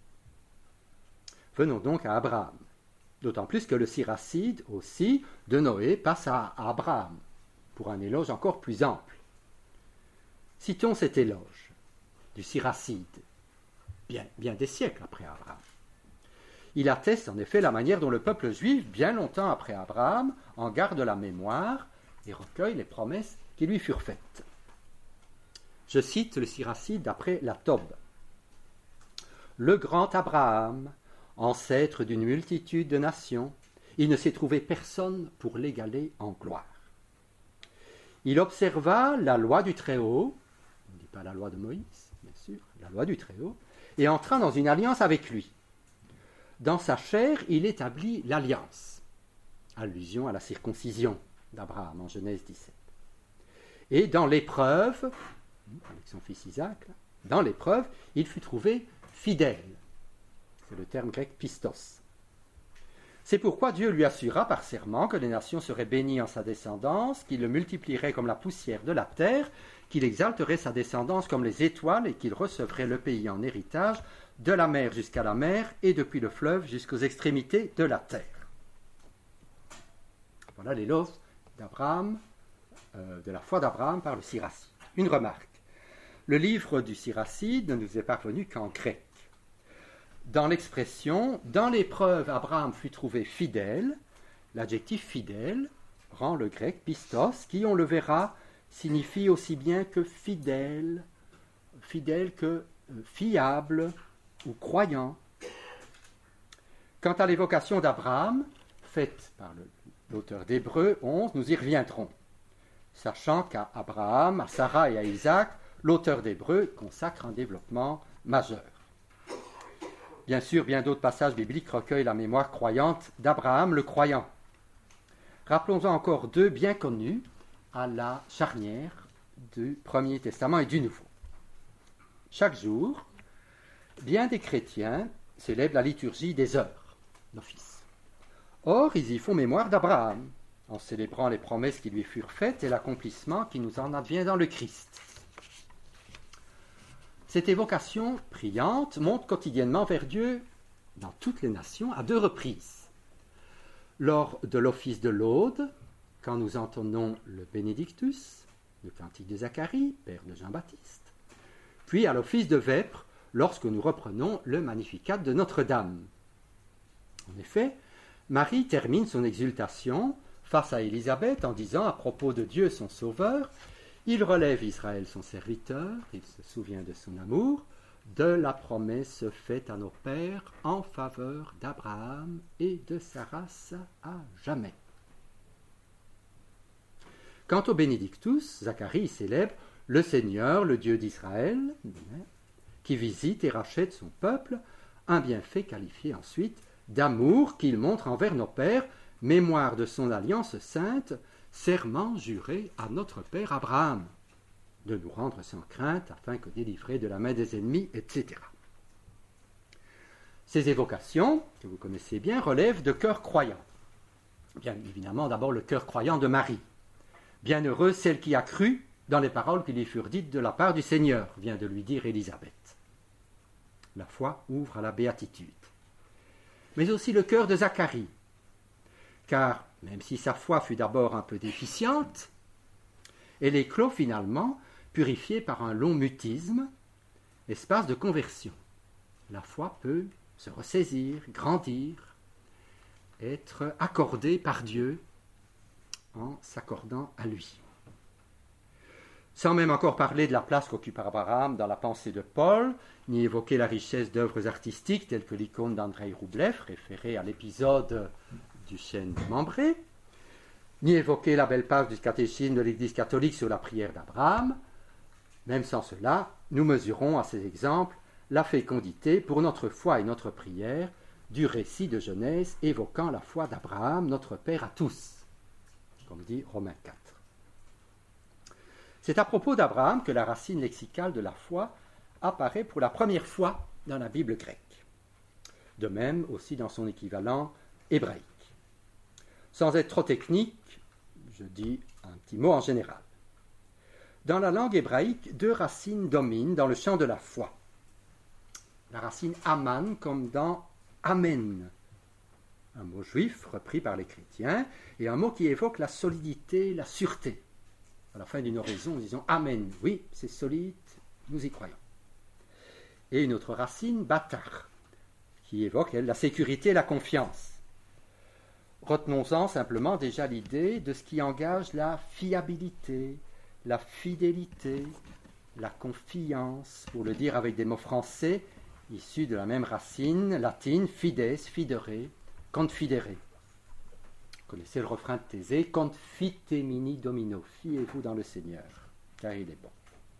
Venons donc à Abraham, d'autant plus que le Siracide aussi de Noé passe à Abraham, pour un éloge encore plus ample. Citons cet éloge du Siracide. bien des siècles après Abraham. Il atteste en effet la manière dont le peuple juif, bien longtemps après Abraham, en garde la mémoire et recueille les promesses qui lui furent faites. Je cite le Siracide d'après la Tob. Le grand Abraham, ancêtre d'une multitude de nations, il ne s'est trouvé personne pour l'égaler en gloire. Il observa la loi du Très-Haut, on ne dit pas la loi de Moïse, bien sûr, la loi du Très-Haut, et entra dans une alliance avec lui. Dans sa chair, il établit l'alliance, allusion à la circoncision d'Abraham en Genèse 17. Et dans l'épreuve, avec son fils Isaac, dans l'épreuve, il fut trouvé fidèle. C'est le terme grec pistos. C'est pourquoi Dieu lui assura par serment que les nations seraient bénies en sa descendance, qu'il le multiplierait comme la poussière de la terre, qu'il exalterait sa descendance comme les étoiles et qu'il recevrait le pays en héritage de la mer jusqu'à la mer et depuis le fleuve jusqu'aux extrémités de la terre. Voilà l'éloge d'Abraham, de la foi d'Abraham par le Siracide. Une remarque. Le livre du Siracide ne nous est parvenu qu'en grec. Dans l'expression « dans l'épreuve, Abraham fut trouvé fidèle », l'adjectif « fidèle » rend le grec « pistos » qui, on le verra, signifie aussi bien que fidèle, fidèle que fiable ou croyant. Quant à l'évocation d'Abraham, faite par l'auteur d'Hébreux 11, nous y reviendrons, sachant qu'à Abraham, à Sarah et à Isaac, l'auteur d'Hébreux consacre un développement majeur. Bien sûr, bien d'autres passages bibliques recueillent la mémoire croyante d'Abraham le croyant. Rappelons-en encore deux bien connus à la charnière du Premier Testament et du Nouveau. Chaque jour, bien des chrétiens célèbrent la liturgie des heures, l'office. Or, ils y font mémoire d'Abraham, en célébrant les promesses qui lui furent faites et l'accomplissement qui nous en advient dans le Christ. Cette évocation priante monte quotidiennement vers Dieu dans toutes les nations à deux reprises. Lors de l'office de l'Aude, quand nous entonnons le Benedictus, le cantique de Zacharie, père de Jean-Baptiste, puis à l'office de Vêpres, lorsque nous reprenons le Magnificat de Notre-Dame. En effet, Marie termine son exultation face à Élisabeth en disant à propos de Dieu son Sauveur: il relève Israël son serviteur, il se souvient de son amour, de la promesse faite à nos pères en faveur d'Abraham et de sa race à jamais. Quant au Benedictus, Zacharie célèbre le Seigneur, le Dieu d'Israël, qui visite et rachète son peuple, un bienfait qualifié ensuite d'amour qu'il montre envers nos pères, mémoire de son alliance sainte, serment juré à notre père Abraham, de nous rendre sans crainte afin que délivrés de la main des ennemis, etc. Ces évocations, que vous connaissez bien, relèvent de cœurs croyants. Bien évidemment, d'abord le cœur croyant de Marie. Bienheureuse celle qui a cru dans les paroles qui lui furent dites de la part du Seigneur, vient de lui dire Élisabeth. La foi ouvre à la béatitude. Mais aussi le cœur de Zacharie, car même si sa foi fut d'abord un peu déficiente, elle éclot finalement, purifiée par un long mutisme, espace de conversion. La foi peut se ressaisir, grandir, être accordée par Dieu en s'accordant à lui. Sans même encore parler de la place qu'occupe Abraham dans la pensée de Paul, ni évoquer la richesse d'œuvres artistiques telles que l'icône d'Andrei Roublev, référée à l'épisode du chêne membré, ni évoquer la belle page du catéchisme de l'Église catholique sur la prière d'Abraham. Même sans cela, nous mesurons à ces exemples la fécondité pour notre foi et notre prière du récit de Genèse évoquant la foi d'Abraham, notre Père à tous, comme dit Romains 4. C'est à propos d'Abraham que la racine lexicale de la foi apparaît pour la première fois dans la Bible grecque, de même aussi dans son équivalent hébraïque. Sans être trop technique, je dis un petit mot en général. Dans la langue hébraïque, deux racines dominent dans le champ de la foi. La racine aman comme dans amen, un mot juif repris par les chrétiens, et un mot qui évoque la solidité, la sûreté. À la fin d'une oraison, nous disons amen, oui, c'est solide, nous y croyons. et une autre racine, batar, qui évoque, elle, la sécurité et la confiance. Retenons-en simplement déjà l'idée de ce qui engage la fiabilité, la fidélité, la confiance, pour le dire avec des mots français issus de la même racine latine, fides, fidere, confidere. Vous connaissez le refrain de Thésée, confitemini domino, fiez-vous dans le Seigneur, car il est bon.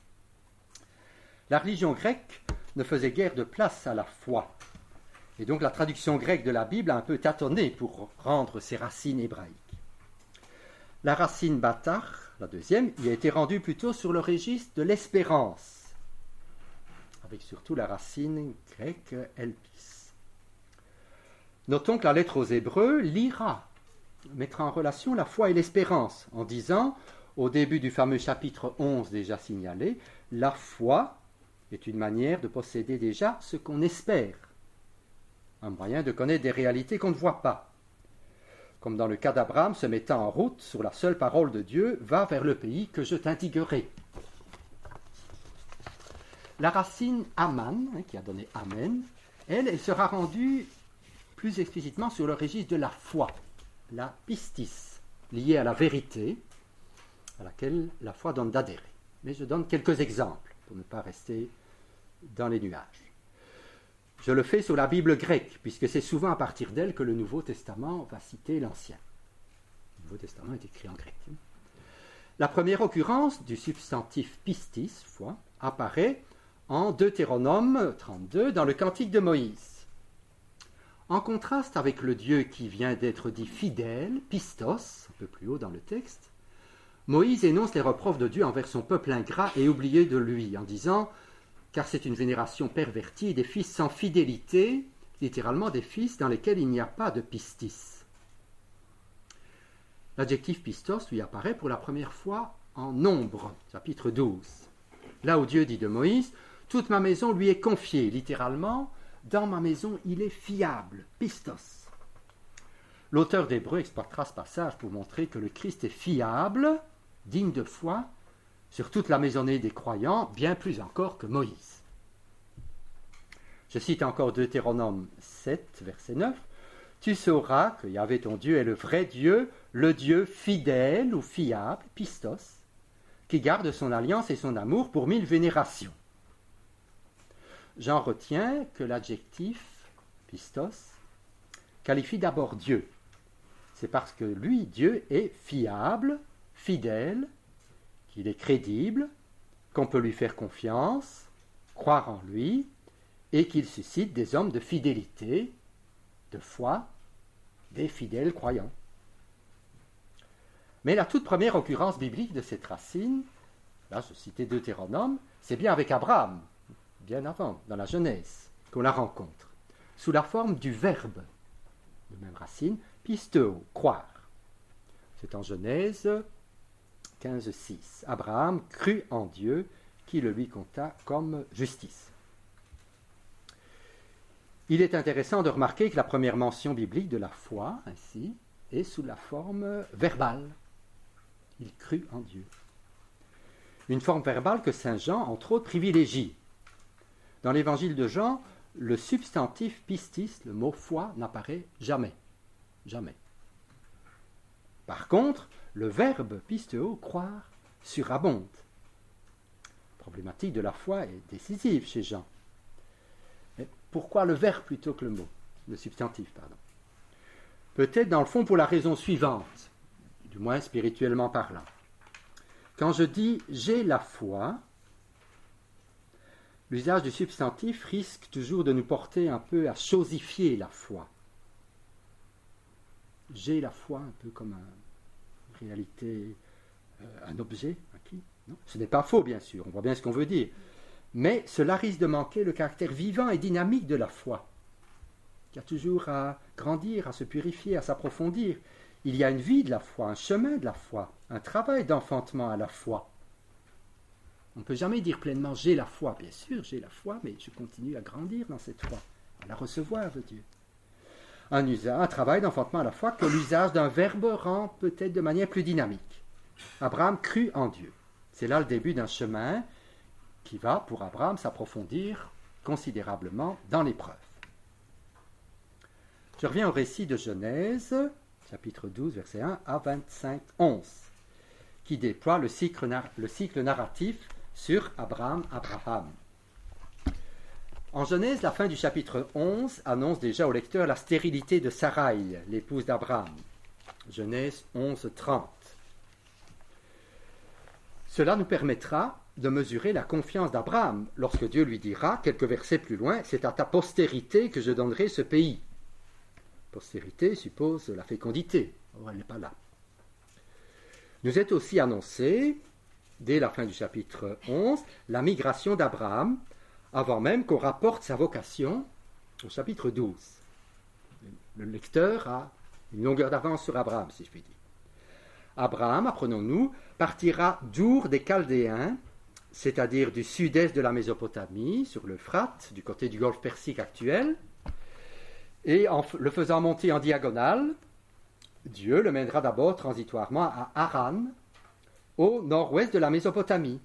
La religion grecque ne faisait guère de place à la foi, et donc la traduction grecque de la Bible a un peu tâtonné pour rendre ses racines hébraïques. La racine batar, la deuxième, y a été rendue plutôt sur le registre de l'espérance, avec surtout la racine grecque elpis. Notons que la lettre aux Hébreux, l'ira, mettra en relation la foi et l'espérance, en disant, au début du fameux chapitre 11 déjà signalé, la foi est une manière de posséder déjà ce qu'on espère, un moyen de connaître des réalités qu'on ne voit pas. Comme dans le cas d'Abraham se mettant en route sur la seule parole de Dieu, va vers le pays que je t'indiquerai. La racine aman, qui a donné amen, elle sera rendue plus explicitement sur le registre de la foi, la pistis, liée à la vérité, à laquelle la foi donne d'adhérer. Mais je donne quelques exemples pour ne pas rester dans les nuages. Je le fais sur la Bible grecque, puisque c'est souvent à partir d'elle que le Nouveau Testament va citer l'Ancien. Le Nouveau Testament est écrit en grec. La première occurrence du substantif pistis, foi, apparaît en Deutéronome 32, dans le Cantique de Moïse. En contraste avec le Dieu qui vient d'être dit fidèle, pistos, un peu plus haut dans le texte, Moïse énonce les reproches de Dieu envers son peuple ingrat et oublié de lui, en disant « Car c'est une vénération pervertie des fils sans fidélité, littéralement des fils dans lesquels il n'y a pas de pistis. » L'adjectif pistos lui apparaît pour la première fois en Nombre, chapitre 12. Là où Dieu dit de Moïse « Toute ma maison lui est confiée », littéralement « Dans ma maison il est fiable », pistos. L'auteur d'Hébreux exploitera ce passage pour montrer que le Christ est fiable, digne de foi, sur toute la maisonnée des croyants, bien plus encore que Moïse. Je cite encore Deutéronome 7, verset 9. « Tu sauras que Yahvé ton Dieu est le vrai Dieu, le Dieu fidèle ou fiable, pistos, qui garde son alliance et son amour pour 1000 vénérations. » J'en retiens que l'adjectif pistos qualifie d'abord Dieu. C'est parce que lui, Dieu, est fiable, fidèle, qu'il est crédible, qu'on peut lui faire confiance, croire en lui, et qu'il suscite des hommes de fidélité, de foi, des fidèles croyants. Mais la toute première occurrence biblique de cette racine, là je citais Deutéronome, c'est bien avec Abraham, bien avant, dans la Genèse, qu'on la rencontre, sous la forme du verbe, de même racine, pisteo, croire. C'est en Genèse 15:6. Abraham crut en Dieu, qui le lui compta comme justice. Il est intéressant de remarquer que la première mention biblique de la foi, ainsi, est sous la forme verbale. Il crut en Dieu. Une forme verbale que saint Jean, entre autres, privilégie. Dans l'évangile de Jean, le substantif pistis, le mot foi, n'apparaît jamais. Jamais. Par contre, le verbe pisteo, croire, surabonde. La problématique de la foi est décisive chez Jean. Mais pourquoi le verbe plutôt que le mot, le substantif, pardon? Peut-être dans le fond pour la raison suivante, du moins spirituellement parlant. Quand je dis « j'ai la foi », l'usage du substantif risque toujours de nous porter un peu à chosifier la foi. J'ai la foi un peu comme une réalité, un objet acquis. Non, ce n'est pas faux, bien sûr, on voit bien ce qu'on veut dire. Mais cela risque de manquer le caractère vivant et dynamique de la foi, qui a toujours à grandir, à se purifier, à s'approfondir. Il y a une vie de la foi, un chemin de la foi, un travail d'enfantement à la foi. On ne peut jamais dire pleinement « j'ai la foi ». Bien sûr, j'ai la foi, mais je continue à grandir dans cette foi, à la recevoir de Dieu. Un travail d'enfantement à la foi que l'usage d'un verbe rend peut-être de manière plus dynamique. Abraham crut en Dieu. C'est là le début d'un chemin qui va, pour Abraham, s'approfondir considérablement dans l'épreuve. Je reviens au récit de Genèse, chapitre 12, versets 1 à 25-11, qui déploie le cycle narratif sur Abraham. En Genèse, la fin du chapitre 11 annonce déjà au lecteur la stérilité de Saraï, l'épouse d'Abraham. Genèse 11, 30. Cela nous permettra de mesurer la confiance d'Abraham lorsque Dieu lui dira, quelques versets plus loin, « C'est à ta postérité que je donnerai ce pays ». Postérité suppose la fécondité. Or, elle n'est pas là. Nous est aussi annoncé, dès la fin du chapitre 11, la migration d'Abraham, avant même qu'on rapporte sa vocation au chapitre 12. Le lecteur a une longueur d'avance sur Abraham, si je puis dire. Abraham, apprenons-nous, partira d'Our des Chaldéens, c'est-à-dire du sud-est de la Mésopotamie, sur l'Euphrate, du côté du golfe Persique actuel, et en le faisant monter en diagonale, Dieu le mènera d'abord transitoirement à Haran, au nord-ouest de la Mésopotamie.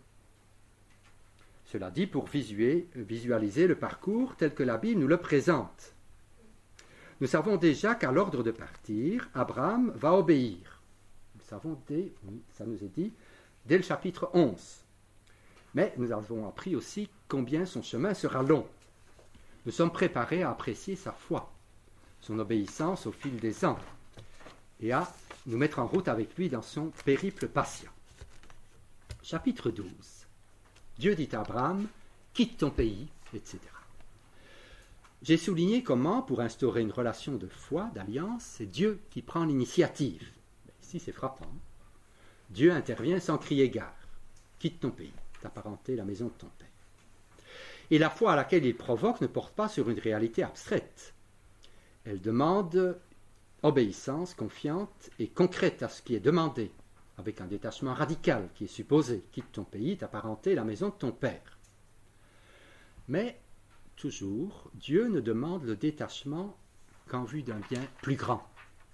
Cela dit pour visualiser le parcours tel que la Bible nous le présente. Nous savons déjà qu'à l'ordre de partir, Abraham va obéir. Nous savons ça nous est dit dès le chapitre 11. Mais nous avons appris aussi combien son chemin sera long. Nous sommes préparés à apprécier sa foi, son obéissance au fil des ans, et à nous mettre en route avec lui dans son périple patient. Chapitre 12. Dieu dit à Abraham, quitte ton pays, etc. J'ai souligné comment, pour instaurer une relation de foi, d'alliance, c'est Dieu qui prend l'initiative. Mais ici, c'est frappant. Dieu intervient sans crier gare. Quitte ton pays, ta parenté, la maison de ton père. Et la foi à laquelle il provoque ne porte pas sur une réalité abstraite. Elle demande obéissance confiante et concrète à ce qui est demandé, avec un détachement radical qui est supposé. Quitte ton pays, ta parenté, la maison de ton père. Mais, toujours, Dieu ne demande le détachement qu'en vue d'un bien plus grand.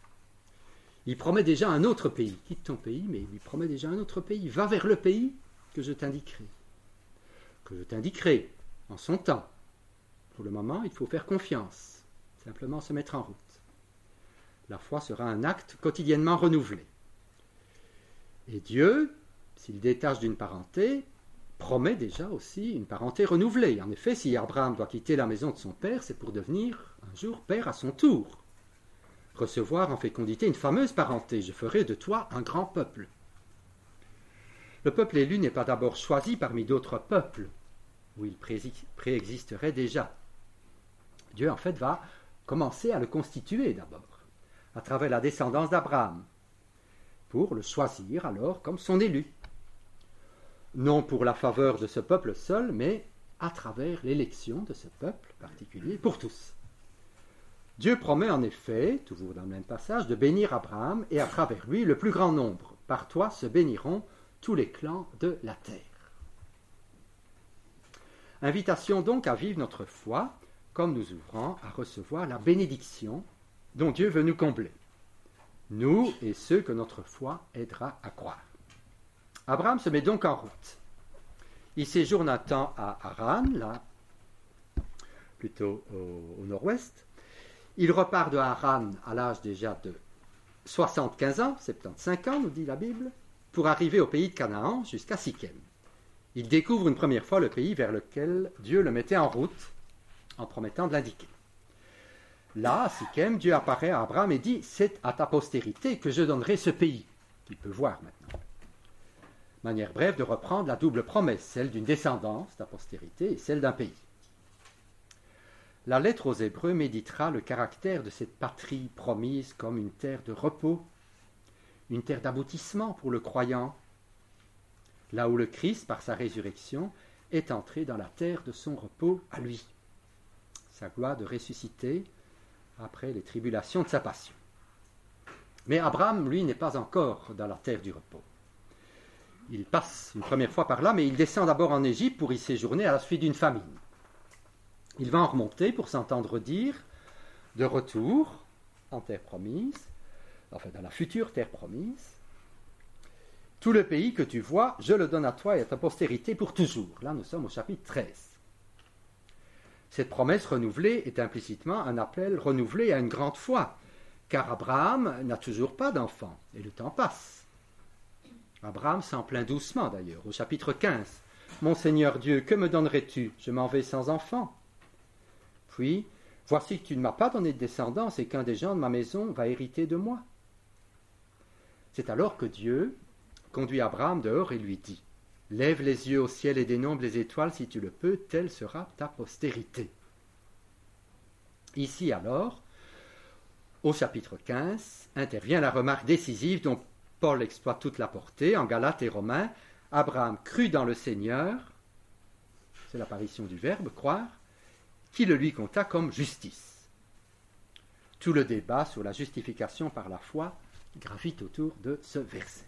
Il promet déjà un autre pays. Quitte ton pays, mais il lui promet déjà un autre pays. Va vers le pays que je t'indiquerai. Que je t'indiquerai en son temps. Pour le moment, il faut faire confiance. Simplement se mettre en route. La foi sera un acte quotidiennement renouvelé. Et Dieu, s'il détache d'une parenté, promet déjà aussi une parenté renouvelée. En effet, si Abraham doit quitter la maison de son père, c'est pour devenir un jour père à son tour. Recevoir en fécondité une fameuse parenté. Je ferai de toi un grand peuple. Le peuple élu n'est pas d'abord choisi parmi d'autres peuples, où il préexisterait déjà. Dieu, en fait, va commencer à le constituer d'abord, à travers la descendance d'Abraham, pour le choisir alors comme son élu. Non pour la faveur de ce peuple seul, mais à travers l'élection de ce peuple particulier pour tous. Dieu promet en effet, toujours dans le même passage, de bénir Abraham et à travers lui le plus grand nombre. Par toi se béniront tous les clans de la terre. Invitation donc à vivre notre foi comme nous ouvrant à recevoir la bénédiction dont Dieu veut nous combler. Nous et ceux que notre foi aidera à croire. Abraham se met donc en route. Il séjourne un temps à Haran, là, plutôt au nord-ouest. Il repart de Haran à l'âge déjà de 75 ans, 75 ans, nous dit la Bible, pour arriver au pays de Canaan jusqu'à Sichem. Il découvre une première fois le pays vers lequel Dieu le mettait en route, en promettant de l'indiquer. Là, à Sichem, Dieu apparaît à Abraham et dit « C'est à ta postérité que je donnerai ce pays », qu'il peut voir maintenant. Manière brève de reprendre la double promesse, celle d'une descendance, ta postérité, et celle d'un pays. La lettre aux Hébreux méditera le caractère de cette patrie promise comme une terre de repos, une terre d'aboutissement pour le croyant, là où le Christ, par sa résurrection, est entré dans la terre de son repos à lui. Sa gloire de ressusciter après les tribulations de sa passion. Mais Abraham, lui, n'est pas encore dans la terre du repos. Il passe une première fois par là, mais il descend d'abord en Égypte pour y séjourner à la suite d'une famine. Il va en remonter pour s'entendre dire, de retour en terre promise, enfin dans la future terre promise, tout le pays que tu vois, je le donne à toi et à ta postérité pour toujours. Là, nous sommes au chapitre 13. Cette promesse renouvelée est implicitement un appel renouvelé à une grande foi, car Abraham n'a toujours pas d'enfant, et le temps passe. Abraham s'en plaint doucement d'ailleurs, au chapitre 15. « Mon Seigneur Dieu, que me donnerais-tu? Je m'en vais sans enfant. » Puis, « Voici que tu ne m'as pas donné de descendance et qu'un des gens de ma maison va hériter de moi. » C'est alors que Dieu conduit Abraham dehors et lui dit « Lève les yeux au ciel et dénombre les étoiles si tu le peux, telle sera ta postérité. » Ici alors, au chapitre 15, intervient la remarque décisive dont Paul exploite toute la portée. En Galates et Romains, Abraham crut dans le Seigneur, c'est l'apparition du verbe, croire, qui le lui compta comme justice. Tout le débat sur la justification par la foi gravite autour de ce verset.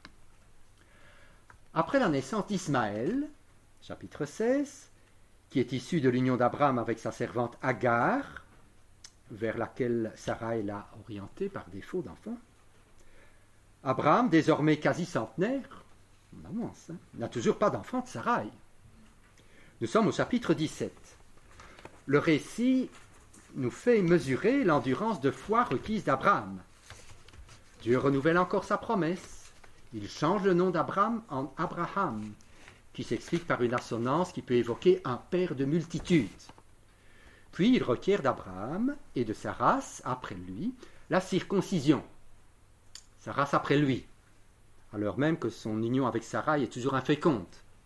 Après la naissance d'Ismaël, chapitre 16, qui est issu de l'union d'Abraham avec sa servante Agar, vers laquelle Sarai l'a orienté par défaut d'enfant, Abraham, désormais quasi centenaire, on avance, n'a toujours pas d'enfant de Sarai. Nous sommes au chapitre 17. Le récit nous fait mesurer l'endurance de foi requise d'Abraham. Dieu renouvelle encore sa promesse. Il change le nom d'Abraham en Abraham, qui s'explique par une assonance qui peut évoquer un père de multitudes. Puis il requiert d'Abraham et de sa race, après lui, la circoncision. Sa race après lui, alors même que son union avec Sarai est toujours inféconde.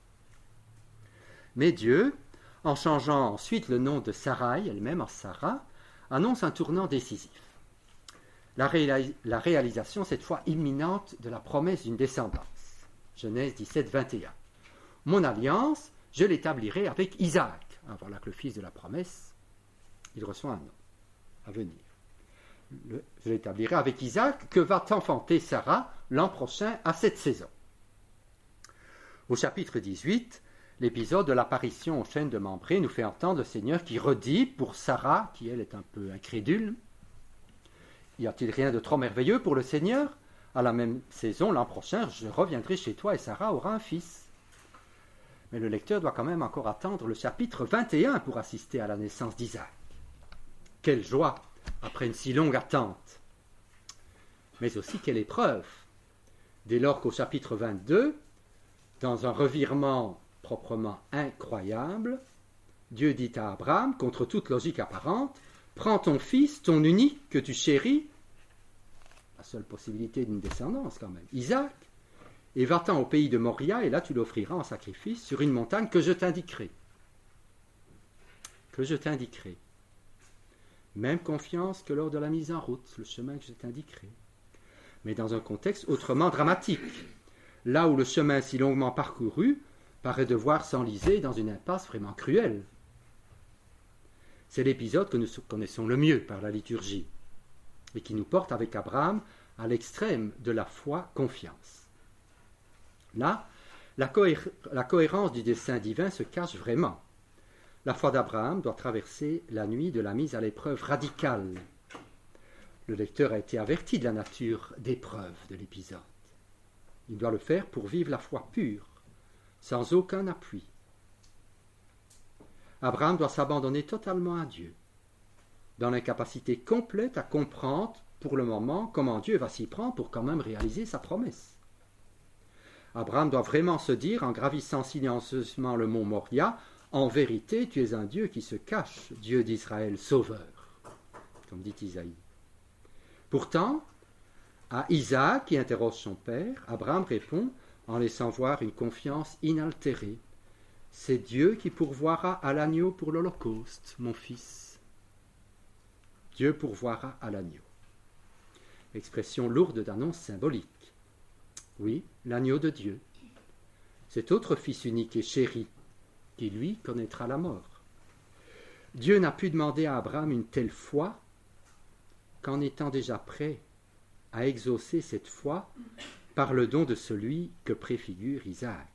Mais Dieu, en changeant ensuite le nom de Sarai, elle-même en Sarah, annonce un tournant décisif. La réalisation, cette fois imminente, de la promesse d'une descendance. Genèse 17, 21. « Mon alliance, je l'établirai avec Isaac. » Voilà que le fils de la promesse, il reçoit un nom à venir. Je l'établirai avec Isaac, que va enfanter Sarah l'an prochain à cette saison. Au chapitre 18, l'épisode de l'apparition aux chaînes de Mambré nous fait entendre le Seigneur qui redit pour Sarah, qui elle est un peu incrédule, « Y a-t-il rien de trop merveilleux pour le Seigneur? À la même saison, l'an prochain, je reviendrai chez toi et Sarah aura un fils. » Mais le lecteur doit quand même encore attendre le chapitre 21 pour assister à la naissance d'Isaac. Quelle joie après une si longue attente! Mais aussi quelle épreuve! Dès lors qu'au chapitre 22, dans un revirement proprement incroyable, Dieu dit à Abraham, contre toute logique apparente, « Prends ton fils, ton unique, que tu chéris, la seule possibilité d'une descendance quand même, Isaac, et va-t'en au pays de Moria, et là tu l'offriras en sacrifice sur une montagne que je t'indiquerai. » Que je t'indiquerai. Même confiance que lors de la mise en route, le chemin que je t'indiquerai. Mais dans un contexte autrement dramatique, là où le chemin si longuement parcouru paraît devoir s'enliser dans une impasse vraiment cruelle. C'est l'épisode que nous connaissons le mieux par la liturgie et qui nous porte avec Abraham à l'extrême de la foi confiance. Là, la cohérence du dessein divin se cache vraiment. La foi d'Abraham doit traverser la nuit de la mise à l'épreuve radicale. Le lecteur a été averti de la nature d'épreuve de l'épisode. Il doit le faire pour vivre la foi pure, sans aucun appui. Abraham doit s'abandonner totalement à Dieu, dans l'incapacité complète à comprendre pour le moment comment Dieu va s'y prendre pour quand même réaliser sa promesse. Abraham doit vraiment se dire, en gravissant silencieusement le mont Moria, « En vérité, tu es un Dieu qui se cache, Dieu d'Israël, sauveur », comme dit Isaïe. Pourtant, à Isaac, qui interroge son père, Abraham répond en laissant voir une confiance inaltérée. « C'est Dieu qui pourvoira à l'agneau pour l'Holocauste, mon fils. » Dieu pourvoira à l'agneau. Expression lourde d'annonce symbolique. Oui, l'agneau de Dieu. Cet autre fils unique et chéri, qui lui connaîtra la mort. Dieu n'a pu demander à Abraham une telle foi qu'en étant déjà prêt à exaucer cette foi par le don de celui que préfigure Isaac.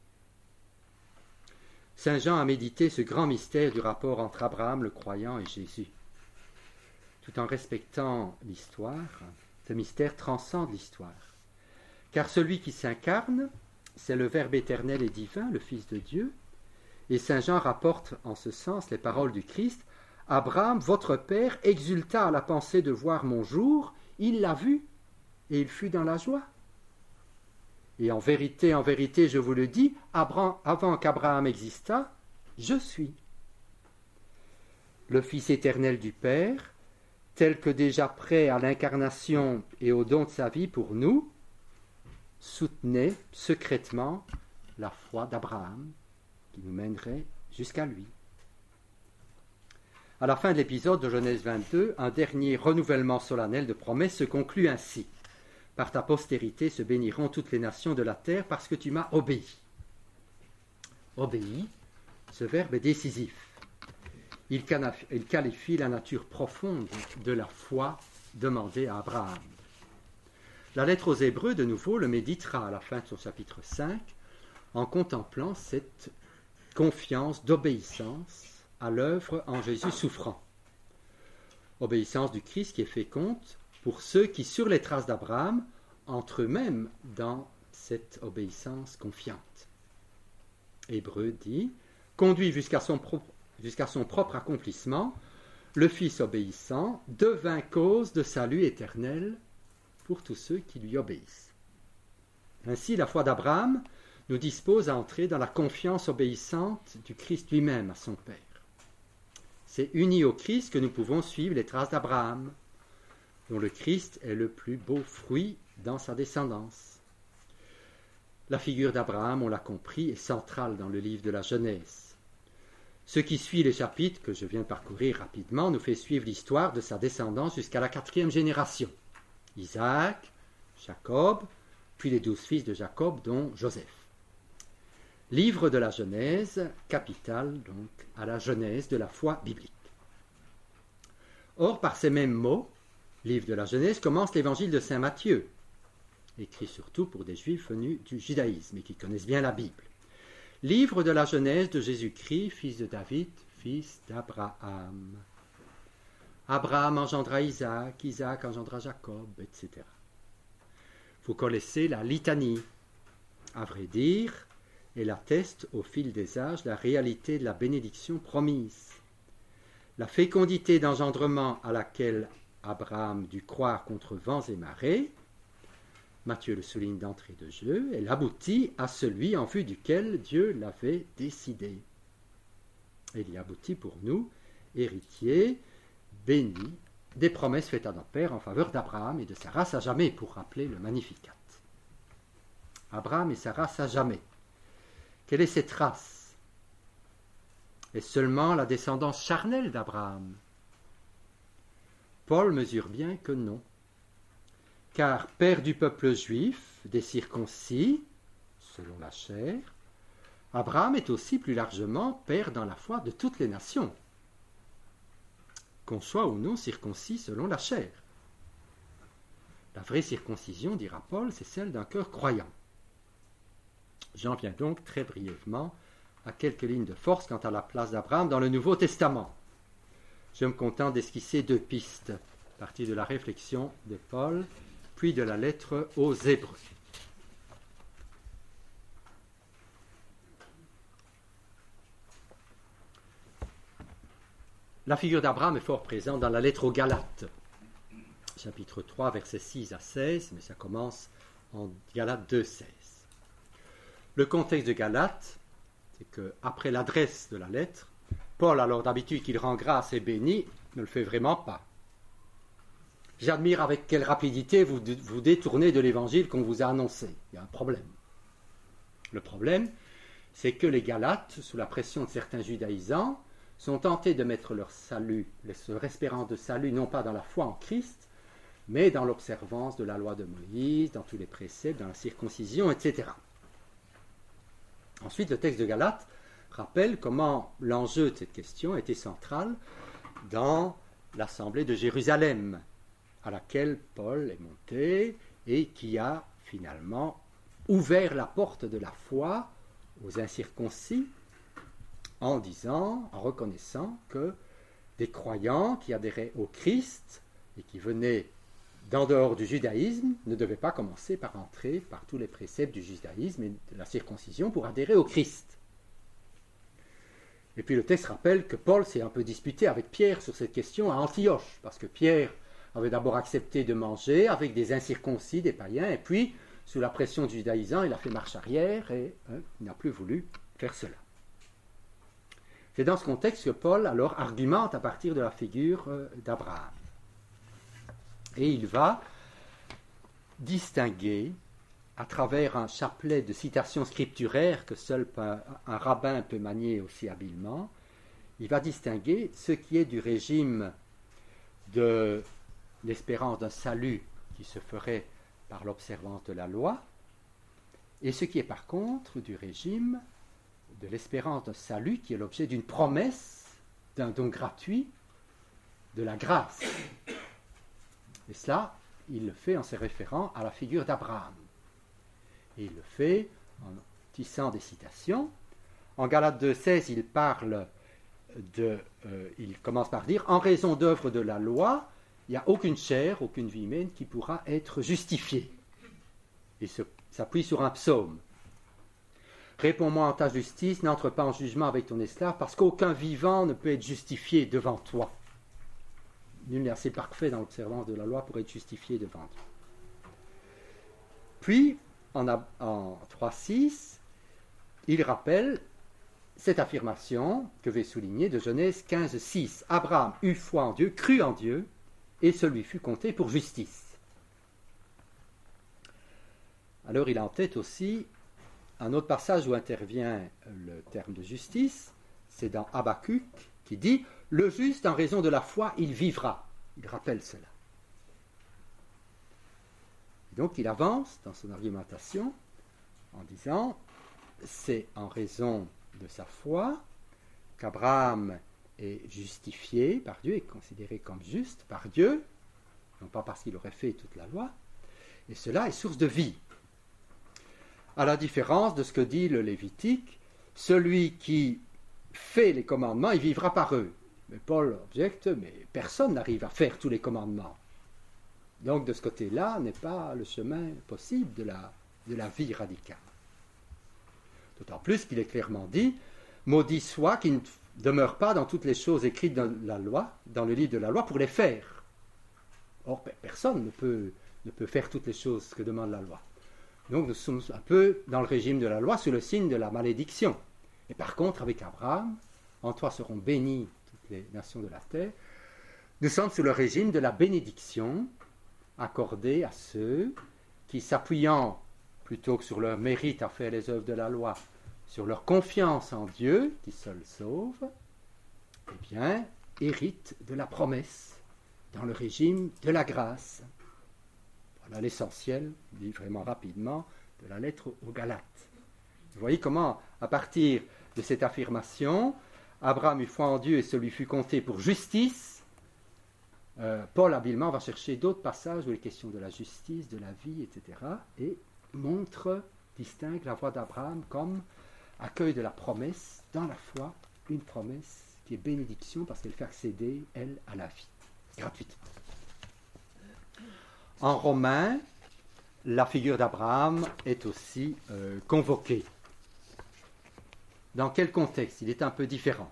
Saint Jean a médité ce grand mystère du rapport entre Abraham le croyant et Jésus. Tout en respectant l'histoire, ce mystère transcende l'histoire. Car celui qui s'incarne, c'est le Verbe éternel et divin, le Fils de Dieu, Et Saint Jean rapporte en ce sens les paroles du Christ. Abraham, votre père, exulta à la pensée de voir mon jour, il l'a vu, et il fut dans la joie. Et en vérité, je vous le dis, avant qu'Abraham existât, je suis. Le Fils éternel du Père, tel que déjà prêt à l'incarnation et au don de sa vie pour nous, soutenait secrètement la foi d'Abraham qui nous mènerait jusqu'à lui. À la fin de l'épisode de Genèse 22, un dernier renouvellement solennel de promesses se conclut ainsi. Par ta postérité se béniront toutes les nations de la terre parce que tu m'as obéi. Obéi, ce verbe est décisif. Il qualifie la nature profonde de la foi demandée à Abraham. La lettre aux Hébreux, de nouveau, le méditera à la fin de son chapitre 5 en contemplant cette confiance d'obéissance à l'œuvre en Jésus souffrant. Obéissance du Christ qui est féconde pour ceux qui, sur les traces d'Abraham, entrent eux-mêmes dans cette obéissance confiante. Hébreux dit, conduit jusqu'à son propre accomplissement, le Fils obéissant devint cause de salut éternel pour tous ceux qui lui obéissent. Ainsi, la foi d'Abraham nous dispose à entrer dans la confiance obéissante du Christ lui-même à son Père. C'est uni au Christ que nous pouvons suivre les traces d'Abraham, dont le Christ est le plus beau fruit dans sa descendance. La figure d'Abraham, on l'a compris, est centrale dans le livre de la Genèse. Ce qui suit les chapitres que je viens de parcourir rapidement nous fait suivre l'histoire de sa descendance jusqu'à la 4e génération. Isaac, Jacob, puis les 12 fils de Jacob, dont Joseph. Livre de la Genèse, capital donc à la genèse de la foi biblique. Or, par ces mêmes mots, livre de la Genèse commence l'évangile de saint Matthieu, écrit surtout pour des juifs venus du judaïsme et qui connaissent bien la Bible. Livre de la Genèse de Jésus-Christ, fils de David, fils d'Abraham. Abraham engendra Isaac, Isaac engendra Jacob, etc. Vous connaissez la litanie. À vrai dire, elle atteste au fil des âges la réalité de la bénédiction promise. La fécondité d'engendrement à laquelle Abraham dut croire contre vents et marées, Matthieu le souligne d'entrée de jeu, elle aboutit à celui en vue duquel Dieu l'avait décidé. Elle y aboutit pour nous, héritiers, bénis, des promesses faites à notre Père en faveur d'Abraham et de sa race à jamais, pour rappeler le Magnificat. Abraham et sa race à jamais. Quelle est cette race? Est-ce seulement la descendance charnelle d'Abraham? Paul mesure bien que non. Car père du peuple juif, des circoncis, selon la chair, Abraham est aussi plus largement père dans la foi de toutes les nations, qu'on soit ou non circoncis selon la chair. La vraie circoncision, dira Paul, c'est celle d'un cœur croyant. J'en viens donc très brièvement à quelques lignes de force quant à la place d'Abraham dans le Nouveau Testament. Je me contente d'esquisser 2 pistes, à partir de la réflexion de Paul, puis de la lettre aux Hébreux. La figure d'Abraham est fort présente dans la lettre aux Galates, chapitre 3, versets 6 à 16, mais ça commence en Galates 2, 16. Le contexte de Galates, c'est qu'après l'adresse de la lettre, Paul, alors d'habitude qu'il rend grâce et bénit, ne le fait vraiment pas. J'admire avec quelle rapidité vous détournez de l'évangile qu'on vous a annoncé. Il y a un problème. Le problème, c'est que les Galates, sous la pression de certains judaïsants, sont tentés de mettre leur salut, leur espérance de salut, non pas dans la foi en Christ, mais dans l'observance de la loi de Moïse, dans tous les préceptes, dans la circoncision, etc. Ensuite, le texte de Galates rappelle comment l'enjeu de cette question était central dans l'assemblée de Jérusalem, à laquelle Paul est monté et qui a finalement ouvert la porte de la foi aux incirconcis en reconnaissant que des croyants qui adhéraient au Christ et qui venaient d'en dehors du judaïsme ne devaient pas commencer par entrer par tous les préceptes du judaïsme et de la circoncision pour adhérer au Christ. Et puis le texte rappelle que Paul s'est un peu disputé avec Pierre sur cette question à Antioche, parce que Pierre avait d'abord accepté de manger avec des incirconcis, des païens, et puis, sous la pression du judaïsant, il a fait marche arrière et il n'a plus voulu faire cela. C'est dans ce contexte que Paul alors argumente à partir de la figure d'Abraham. Et il va distinguer, à travers un chapelet de citations scripturaires que seul un rabbin peut manier aussi habilement, il va distinguer ce qui est du régime de l'espérance d'un salut qui se ferait par l'observance de la loi, et ce qui est par contre du régime de l'espérance d'un salut qui est l'objet d'une promesse, d'un don gratuit, de la grâce. Et cela, il le fait en se référant à la figure d'Abraham. Et il le fait en tissant des citations. En Galates 2,16, il commence par dire « En raison d'œuvres de la loi, il n'y a aucune chair, aucune vie humaine qui pourra être justifiée. » Il s'appuie sur un psaume. « Réponds-moi en ta justice, n'entre pas en jugement avec ton esclave, parce qu'aucun vivant ne peut être justifié devant toi. » Nul n'est assez parfait dans l'observance de la loi pour être justifié devant Dieu. Puis, en 3.6, il rappelle cette affirmation que je vais souligner de Genèse 15.6. Abraham eut foi en Dieu, crut en Dieu, et ce lui fut compté pour justice. Alors il a en tête aussi un autre passage où intervient le terme de justice, c'est dans Habakkuk qui dit « Le juste, en raison de la foi, il vivra ». Il rappelle cela. Donc il avance dans son argumentation en disant « C'est en raison de sa foi qu'Abraham est justifié par Dieu, est considéré comme juste par Dieu, non pas parce qu'il aurait fait toute la loi, et cela est source de vie. À la différence de ce que dit le Lévitique, celui qui fait les commandements, il vivra par eux. Mais Paul objecte, mais personne n'arrive à faire tous les commandements. Donc de ce côté-là n'est pas le chemin possible de la vie radicale. D'autant plus qu'il est clairement dit, maudit soit qui ne demeure pas dans toutes les choses écrites dans la loi, dans le livre de la loi, pour les faire. Or, personne ne peut faire toutes les choses que demande la loi. Donc nous sommes un peu dans le régime de la loi, sous le signe de la malédiction. Et par contre, avec Abraham, en toi seront bénies toutes les nations de la terre, nous sommes sous le régime de la bénédiction accordée à ceux qui, s'appuyant plutôt que sur leur mérite à faire les œuvres de la loi, sur leur confiance en Dieu, qui seul sauve, eh bien, héritent de la promesse dans le régime de la grâce. Voilà l'essentiel, dit vraiment rapidement, de la lettre aux Galates. Vous voyez comment, à partir de cette affirmation, Abraham eut foi en Dieu et ce lui fut compté pour justice. Paul habilement va chercher d'autres passages où il est question de la justice, de la vie, etc. et distingue la voie d'Abraham comme accueil de la promesse, dans la foi, une promesse qui est bénédiction parce qu'elle fait accéder, elle, à la vie, gratuite. En Romains, la figure d'Abraham est aussi convoquée. Dans quel contexte? Il est un peu différent.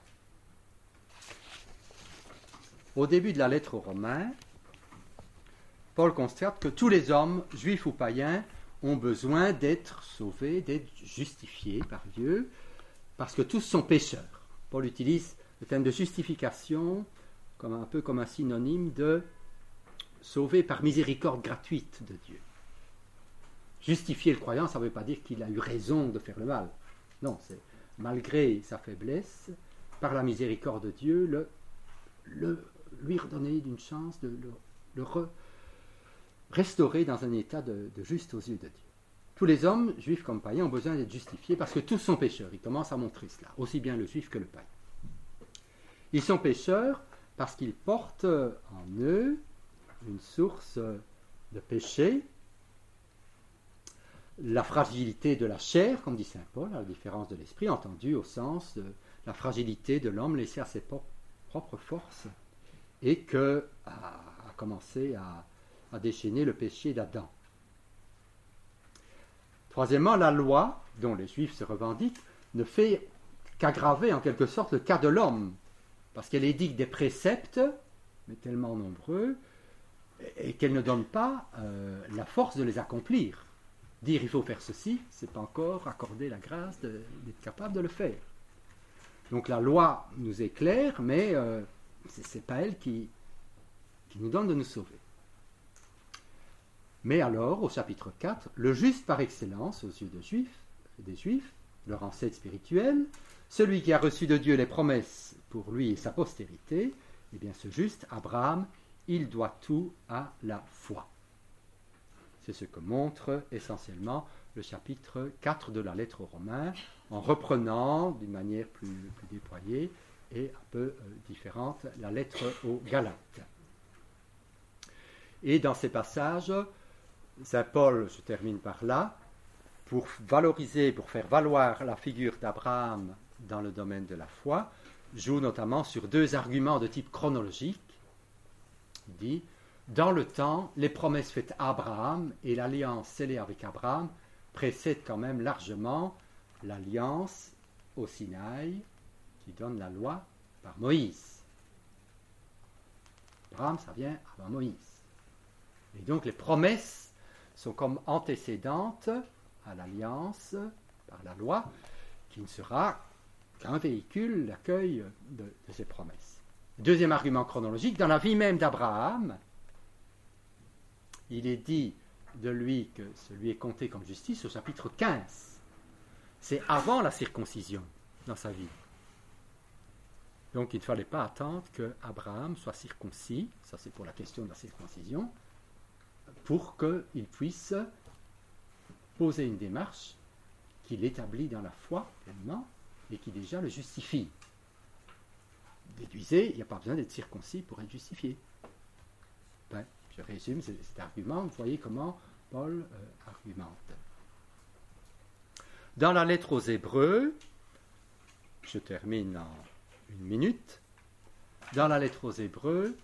Au début de la lettre aux Romains, Paul constate que tous les hommes, juifs ou païens, ont besoin d'être sauvés, d'être justifiés par Dieu, parce que tous sont pécheurs. Paul utilise le terme de justification un peu comme un synonyme de sauvé par miséricorde gratuite de Dieu. Justifier le croyant, ça ne veut pas dire qu'il a eu raison de faire le mal. Non, c'est malgré sa faiblesse, par la miséricorde de Dieu, lui redonner une chance de le restaurer dans un état de juste aux yeux de Dieu. Tous les hommes, juifs comme païens, ont besoin d'être justifiés parce que tous sont pécheurs. Il commence à montrer cela, aussi bien le juif que le païen. Ils sont pécheurs parce qu'ils portent en eux une source de péché, la fragilité de la chair, comme dit saint Paul, à la différence de l'esprit, entendu au sens de la fragilité de l'homme laissé à ses propres forces, et que a commencé à déchaîner le péché d'Adam. Troisièmement, la loi, dont les Juifs se revendiquent, ne fait qu'aggraver en quelque sorte le cas de l'homme, parce qu'elle édicte des préceptes, mais tellement nombreux, et qu'elle ne donne pas la force de les accomplir. Dire il faut faire ceci, c'est pas encore accorder la grâce d'être capable de le faire. Donc la loi nous éclaire, mais c'est pas elle qui nous donne de nous sauver. Mais alors, au chapitre 4, le juste par excellence aux yeux des Juifs, leur ancêtre spirituel, celui qui a reçu de Dieu les promesses pour lui et sa postérité, eh bien ce juste, Abraham, il doit tout à la foi. C'est ce que montre essentiellement le chapitre 4 de la lettre aux Romains, en reprenant d'une manière plus déployée et un peu différente la lettre aux Galates. Et dans ces passages, Saint Paul, je termine par là, pour faire valoir la figure d'Abraham dans le domaine de la foi, joue notamment sur deux arguments de type chronologique. Il dit, dans le temps, les promesses faites à Abraham et l'alliance scellée avec Abraham précèdent quand même largement l'alliance au Sinaï qui donne la loi par Moïse. Abraham, ça vient avant Moïse. Et donc les promesses sont comme antécédentes à l'alliance par la loi, qui ne sera qu'un véhicule, l'accueil de ces promesses. Deuxième argument chronologique, dans la vie même d'Abraham, il est dit de lui que celui est compté comme justice au chapitre 15. C'est avant la circoncision dans sa vie. Donc il ne fallait pas attendre qu'Abraham soit circoncis, ça c'est pour la question de la circoncision, pour qu'il puisse poser une démarche qui l'établit dans la foi pleinement et qui déjà le justifie. Déduisez, il n'y a pas besoin d'être circoncis pour être justifié. Ben, je résume cet argument, vous voyez comment Paul argumente. Dans la lettre aux Hébreux, je termine en 1 minute, dans la lettre aux Hébreux,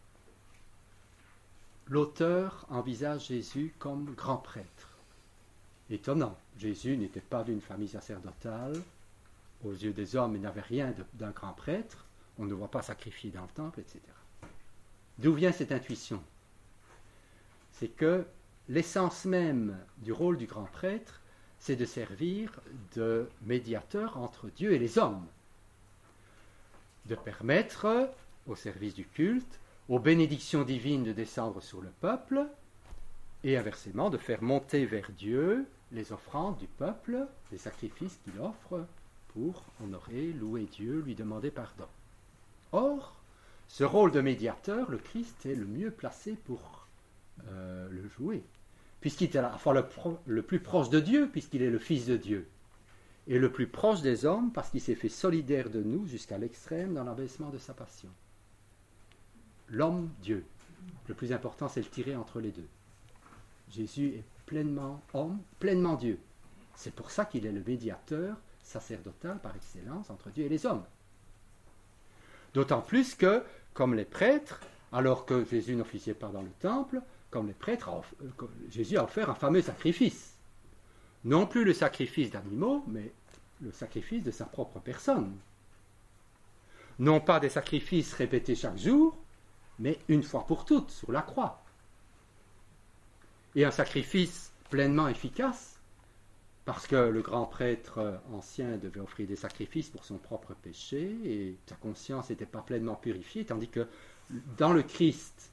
l'auteur envisage Jésus comme grand prêtre. Étonnant, Jésus n'était pas d'une famille sacerdotale, aux yeux des hommes, il n'avait rien d'un grand prêtre, on ne le voit pas sacrifier dans le temple, etc. D'où vient cette intuition? C'est que l'essence même du rôle du grand prêtre, c'est de servir de médiateur entre Dieu et les hommes, de permettre, au service du culte, aux bénédictions divines de descendre sur le peuple, et inversement de faire monter vers Dieu les offrandes du peuple, les sacrifices qu'il offre pour honorer, louer Dieu, lui demander pardon. Or, ce rôle de médiateur, le Christ est le mieux placé pour le jouer, puisqu'il est à la fois le plus proche de Dieu, puisqu'il est le Fils de Dieu, et le plus proche des hommes, parce qu'il s'est fait solidaire de nous jusqu'à l'extrême dans l'abaissement de sa passion. L'homme, Dieu. Le plus important, c'est le tirer entre les deux. Jésus est pleinement homme, pleinement Dieu. C'est pour ça qu'il est le médiateur sacerdotal par excellence entre Dieu et les hommes. D'autant plus que, comme les prêtres, alors que Jésus n'officiait pas dans le temple, comme les prêtres, Jésus a offert un fameux sacrifice. Non plus le sacrifice d'animaux, mais le sacrifice de sa propre personne. Non pas des sacrifices répétés chaque jour, mais une fois pour toutes, sur la croix. Et un sacrifice pleinement efficace, parce que le grand prêtre ancien devait offrir des sacrifices pour son propre péché, et sa conscience n'était pas pleinement purifiée, tandis que dans le Christ,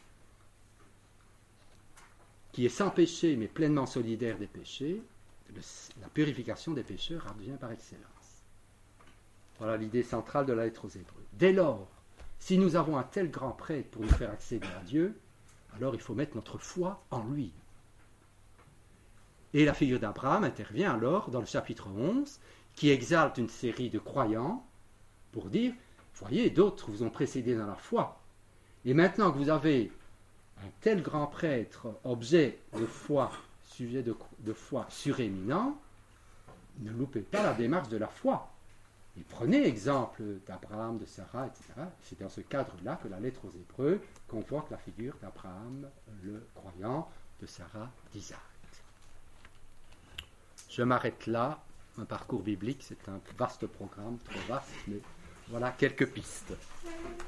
qui est sans péché, mais pleinement solidaire des péchés, la purification des pécheurs advient par excellence. Voilà l'idée centrale de la lettre aux Hébreux. Dès lors, si nous avons un tel grand prêtre pour nous faire accéder à Dieu, alors il faut mettre notre foi en lui. Et la figure d'Abraham intervient alors dans le chapitre 11, qui exalte une série de croyants pour dire, voyez, d'autres vous ont précédé dans la foi. Et maintenant que vous avez un tel grand prêtre, objet de foi, sujet de foi suréminent, ne loupez pas la démarche de la foi. Et prenez exemple d'Abraham, de Sarah, etc. C'est dans ce cadre-là que la lettre aux Hébreux convoque la figure d'Abraham, le croyant, de Sarah, d'Isaac. Je m'arrête là un parcours biblique, c'est un vaste programme, trop vaste, mais voilà quelques pistes.